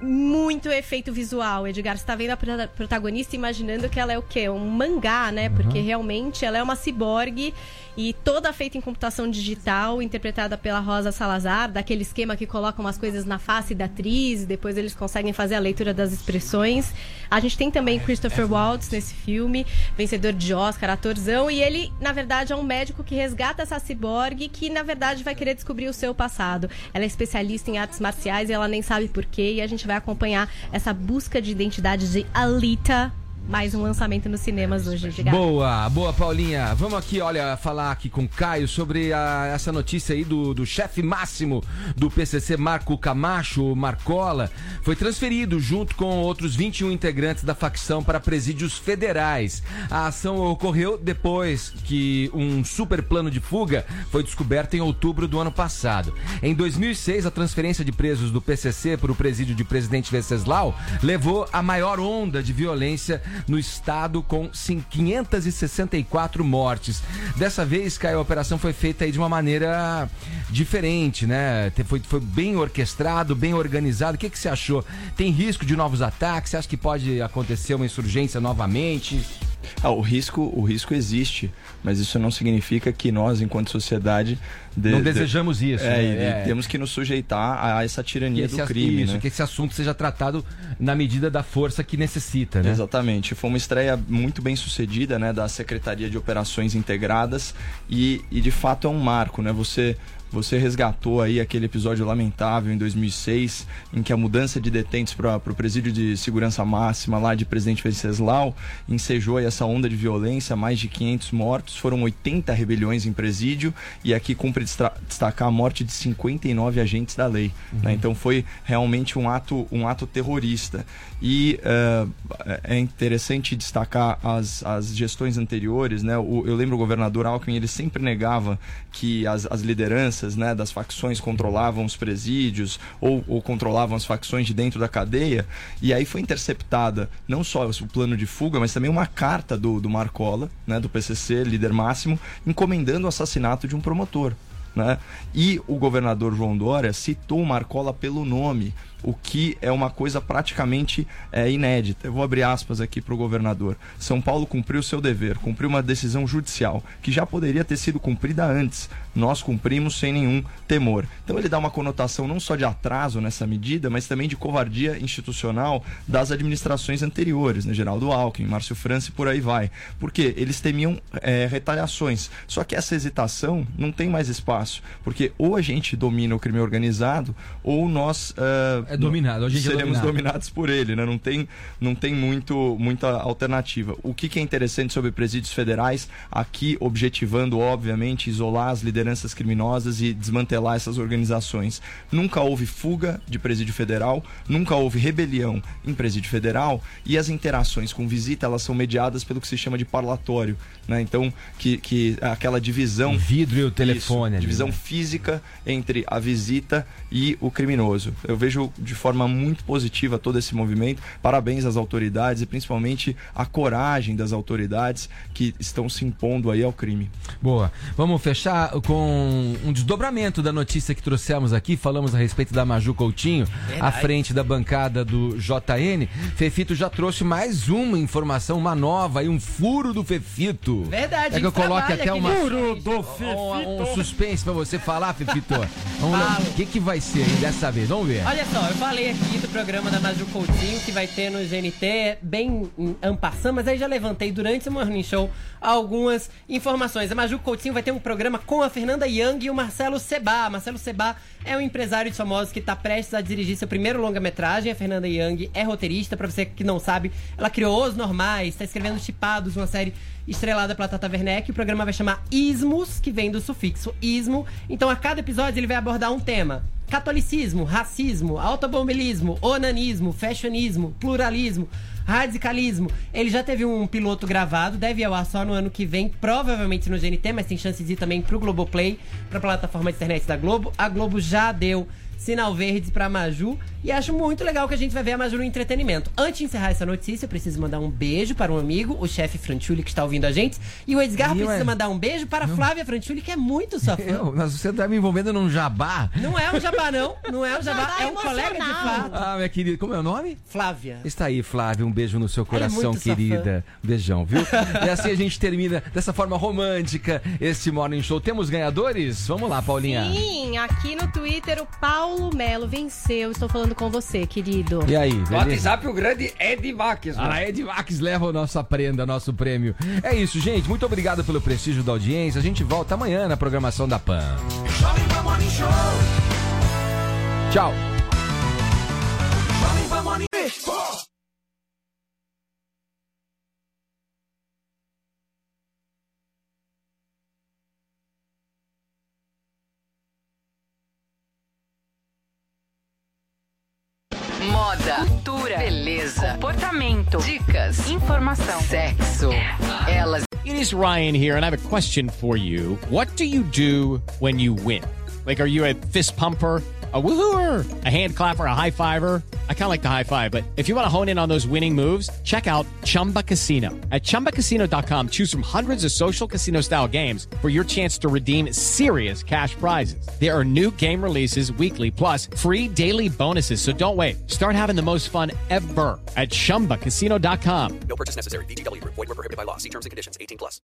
muito efeito visual, Edgar. Você tá vendo a protagonista imaginando que ela é o quê? Um mangá, né? Uhum. Porque realmente ela é uma ciborgue e toda feita em computação digital, interpretada pela Rosa Salazar, daquele esquema que coloca umas coisas na face da atriz e depois eles conseguem fazer a leitura das expressões. A gente tem também Christopher Waltz nesse filme, vencedor de Oscar, atorzão, e ele, na verdade, é um médico que resgata essa ciborgue que, na verdade, vai querer descobrir o seu passado. Ela é especialista em artes marciais e ela nem sabe porquê, e a gente vai acompanhar essa busca de identidade de Alita. Mais um lançamento nos cinemas hoje, Edgar. Boa, boa, Paulinha. Vamos aqui, olha, falar aqui com o Caio sobre a, essa notícia aí do, do chefe máximo do P C C, Marco Camacho, Marcola. Foi transferido junto com outros vinte e um integrantes da facção para presídios federais. A ação ocorreu depois que um super plano de fuga foi descoberto em outubro do ano passado. Em dois mil e seis, a transferência de presos do P C C para o presídio de Presidente Venceslau levou a maior onda de violência no estado, com quinhentas e sessenta e quatro mortes. Dessa vez, Caio, a operação foi feita aí de uma maneira diferente, né? Foi, foi bem orquestrado, bem organizado. O que, que você achou? Tem risco de novos ataques? Você acha que pode acontecer uma insurgência novamente? Ah, o risco, o risco existe, mas isso não significa que nós, enquanto sociedade, de, não desejamos de, isso. É, né? é, temos que nos sujeitar a essa tirania esse, do crime. Isso, né? que esse assunto seja tratado na medida da força que necessita, né? Exatamente. Foi uma estreia muito bem sucedida, né, da Secretaria de Operações Integradas e, e de fato é um marco, né? Você Você resgatou aí aquele episódio lamentável em dois mil e seis, em que a mudança de detentos para o presídio de segurança máxima lá de Presidente Venceslau ensejou aí essa onda de violência, mais de quinhentos mortos, foram oitenta rebeliões em presídio, e aqui cumpre destacar a morte de cinquenta e nove agentes da lei. Uhum. Né? Então foi realmente um ato, um ato terrorista. E uh, é interessante destacar as, as gestões anteriores, né? O, eu lembro o governador Alckmin, ele sempre negava que as, as lideranças, né, das facções controlavam os presídios ou, ou controlavam as facções de dentro da cadeia, e aí foi interceptada não só o plano de fuga, mas também uma carta do, do Marcola, né, do P C C, líder máximo, encomendando o assassinato de um promotor. Né? E o governador João Dória citou o Marcola pelo nome, o que é uma coisa praticamente é, inédita. Eu vou abrir aspas aqui para o governador. São Paulo cumpriu seu dever, cumpriu uma decisão judicial que já poderia ter sido cumprida antes. Nós cumprimos sem nenhum temor. Então ele dá uma conotação não só de atraso nessa medida, mas também de covardia institucional das administrações anteriores, né? Geraldo Alckmin, Márcio França e por aí vai. Porque eles temiam é, retaliações. Só que essa hesitação não tem mais espaço, porque ou a gente domina o crime organizado, ou nós... Uh, É dominado, a gente seremos é dominado. dominados por ele, né? Não tem, não tem muito, muita alternativa. O que, que é interessante sobre presídios federais, aqui objetivando, obviamente, isolar as lideranças criminosas e desmantelar essas organizações. Nunca houve fuga de presídio federal, nunca houve rebelião em presídio federal, e as interações com visita, elas são mediadas pelo que se chama de parlatório, né? Então, que, que aquela divisão... O vidro e o telefone. Isso, divisão né? física entre a visita e o criminoso. Eu vejo de forma muito positiva todo esse movimento. Parabéns às autoridades e principalmente a coragem das autoridades que estão se impondo aí ao crime. Boa. Vamos fechar com um desdobramento da notícia que trouxemos aqui. Falamos a respeito da Maju Coutinho, Verdade. à frente da bancada do J N. Fefito já trouxe mais uma informação, uma nova aí, um furo do Fefito. Verdade. É que eu coloque até uma... Furo do Fefito. Um, um suspense pra você falar, Fefito. Vamos lá. O que, que vai ser aí dessa vez? Vamos ver. Olha só, eu falei aqui do programa da Maju Coutinho que vai ter no G N T, bem ampassando, mas aí já levantei durante o Morning Show algumas informações. A Maju Coutinho vai ter um programa com a Fernanda Young e o Marcelo Sebá. Marcelo Sebá é um empresário de famosos que está prestes a dirigir seu primeiro longa-metragem. A Fernanda Young é roteirista, pra você que não sabe, ela criou Os Normais, está escrevendo Chipados, uma série estrelada pela Tata Werneck. O programa vai chamar Ismos, que vem do sufixo ismo. Então a cada episódio ele vai abordar um tema: catolicismo, racismo, automobilismo, onanismo, fashionismo, pluralismo, radicalismo. Ele já teve um piloto gravado, deve ir ao ar só no ano que vem, provavelmente no G N T, mas tem chance de ir também pro Globoplay, pra plataforma de internet da Globo. A Globo já deu sinal verde pra Maju. E acho muito legal que a gente vai ver a Maju no entretenimento. Antes de encerrar essa notícia, eu preciso mandar um beijo para um amigo, o chefe Franciulli, que está ouvindo a gente. E o Edgar Ih, precisa ué. mandar um beijo para a Flávia Franciulli, que é muito sua fã. Eu, mas você tá me envolvendo num jabá? Não é um jabá, não. Não é um jabá, Jabá é um colega de fato. Ah, minha querida, como é o nome? Flávia. Está aí, Flávia, um beijo no seu coração, muito sua querida. Beijão, viu? E assim a gente termina dessa forma romântica esse Morning Show. Temos ganhadores? Vamos lá, Paulinha. Sim, aqui no Twitter o Paulo Melo venceu. Estou falando com você, querido. E aí, No beleza? WhatsApp, o grande Ed Max. A Ed Max leva a nossa prenda, nosso prêmio. É isso, gente. Muito obrigado pelo prestígio da audiência. A gente volta amanhã na programação da Pan. Tchau. Moda, cultura, beleza, comportamento, dicas, informação, sexo. Elas. It is Ryan here, and I have a question for you. What do you do when you win? Like, are you a fist pumper, a woohooer, a hand clapper, a high fiver? I kind of like the high five, but if you want to hone in on those winning moves, check out Chumba Casino. At chumba casino dot com, choose from hundreds of social casino style games for your chance to redeem serious cash prizes. There are new game releases weekly, plus free daily bonuses. So don't wait. Start having the most fun ever at chumba casino dot com. No purchase necessary. V G W. Void where prohibited by law. See terms and conditions. eighteen plus.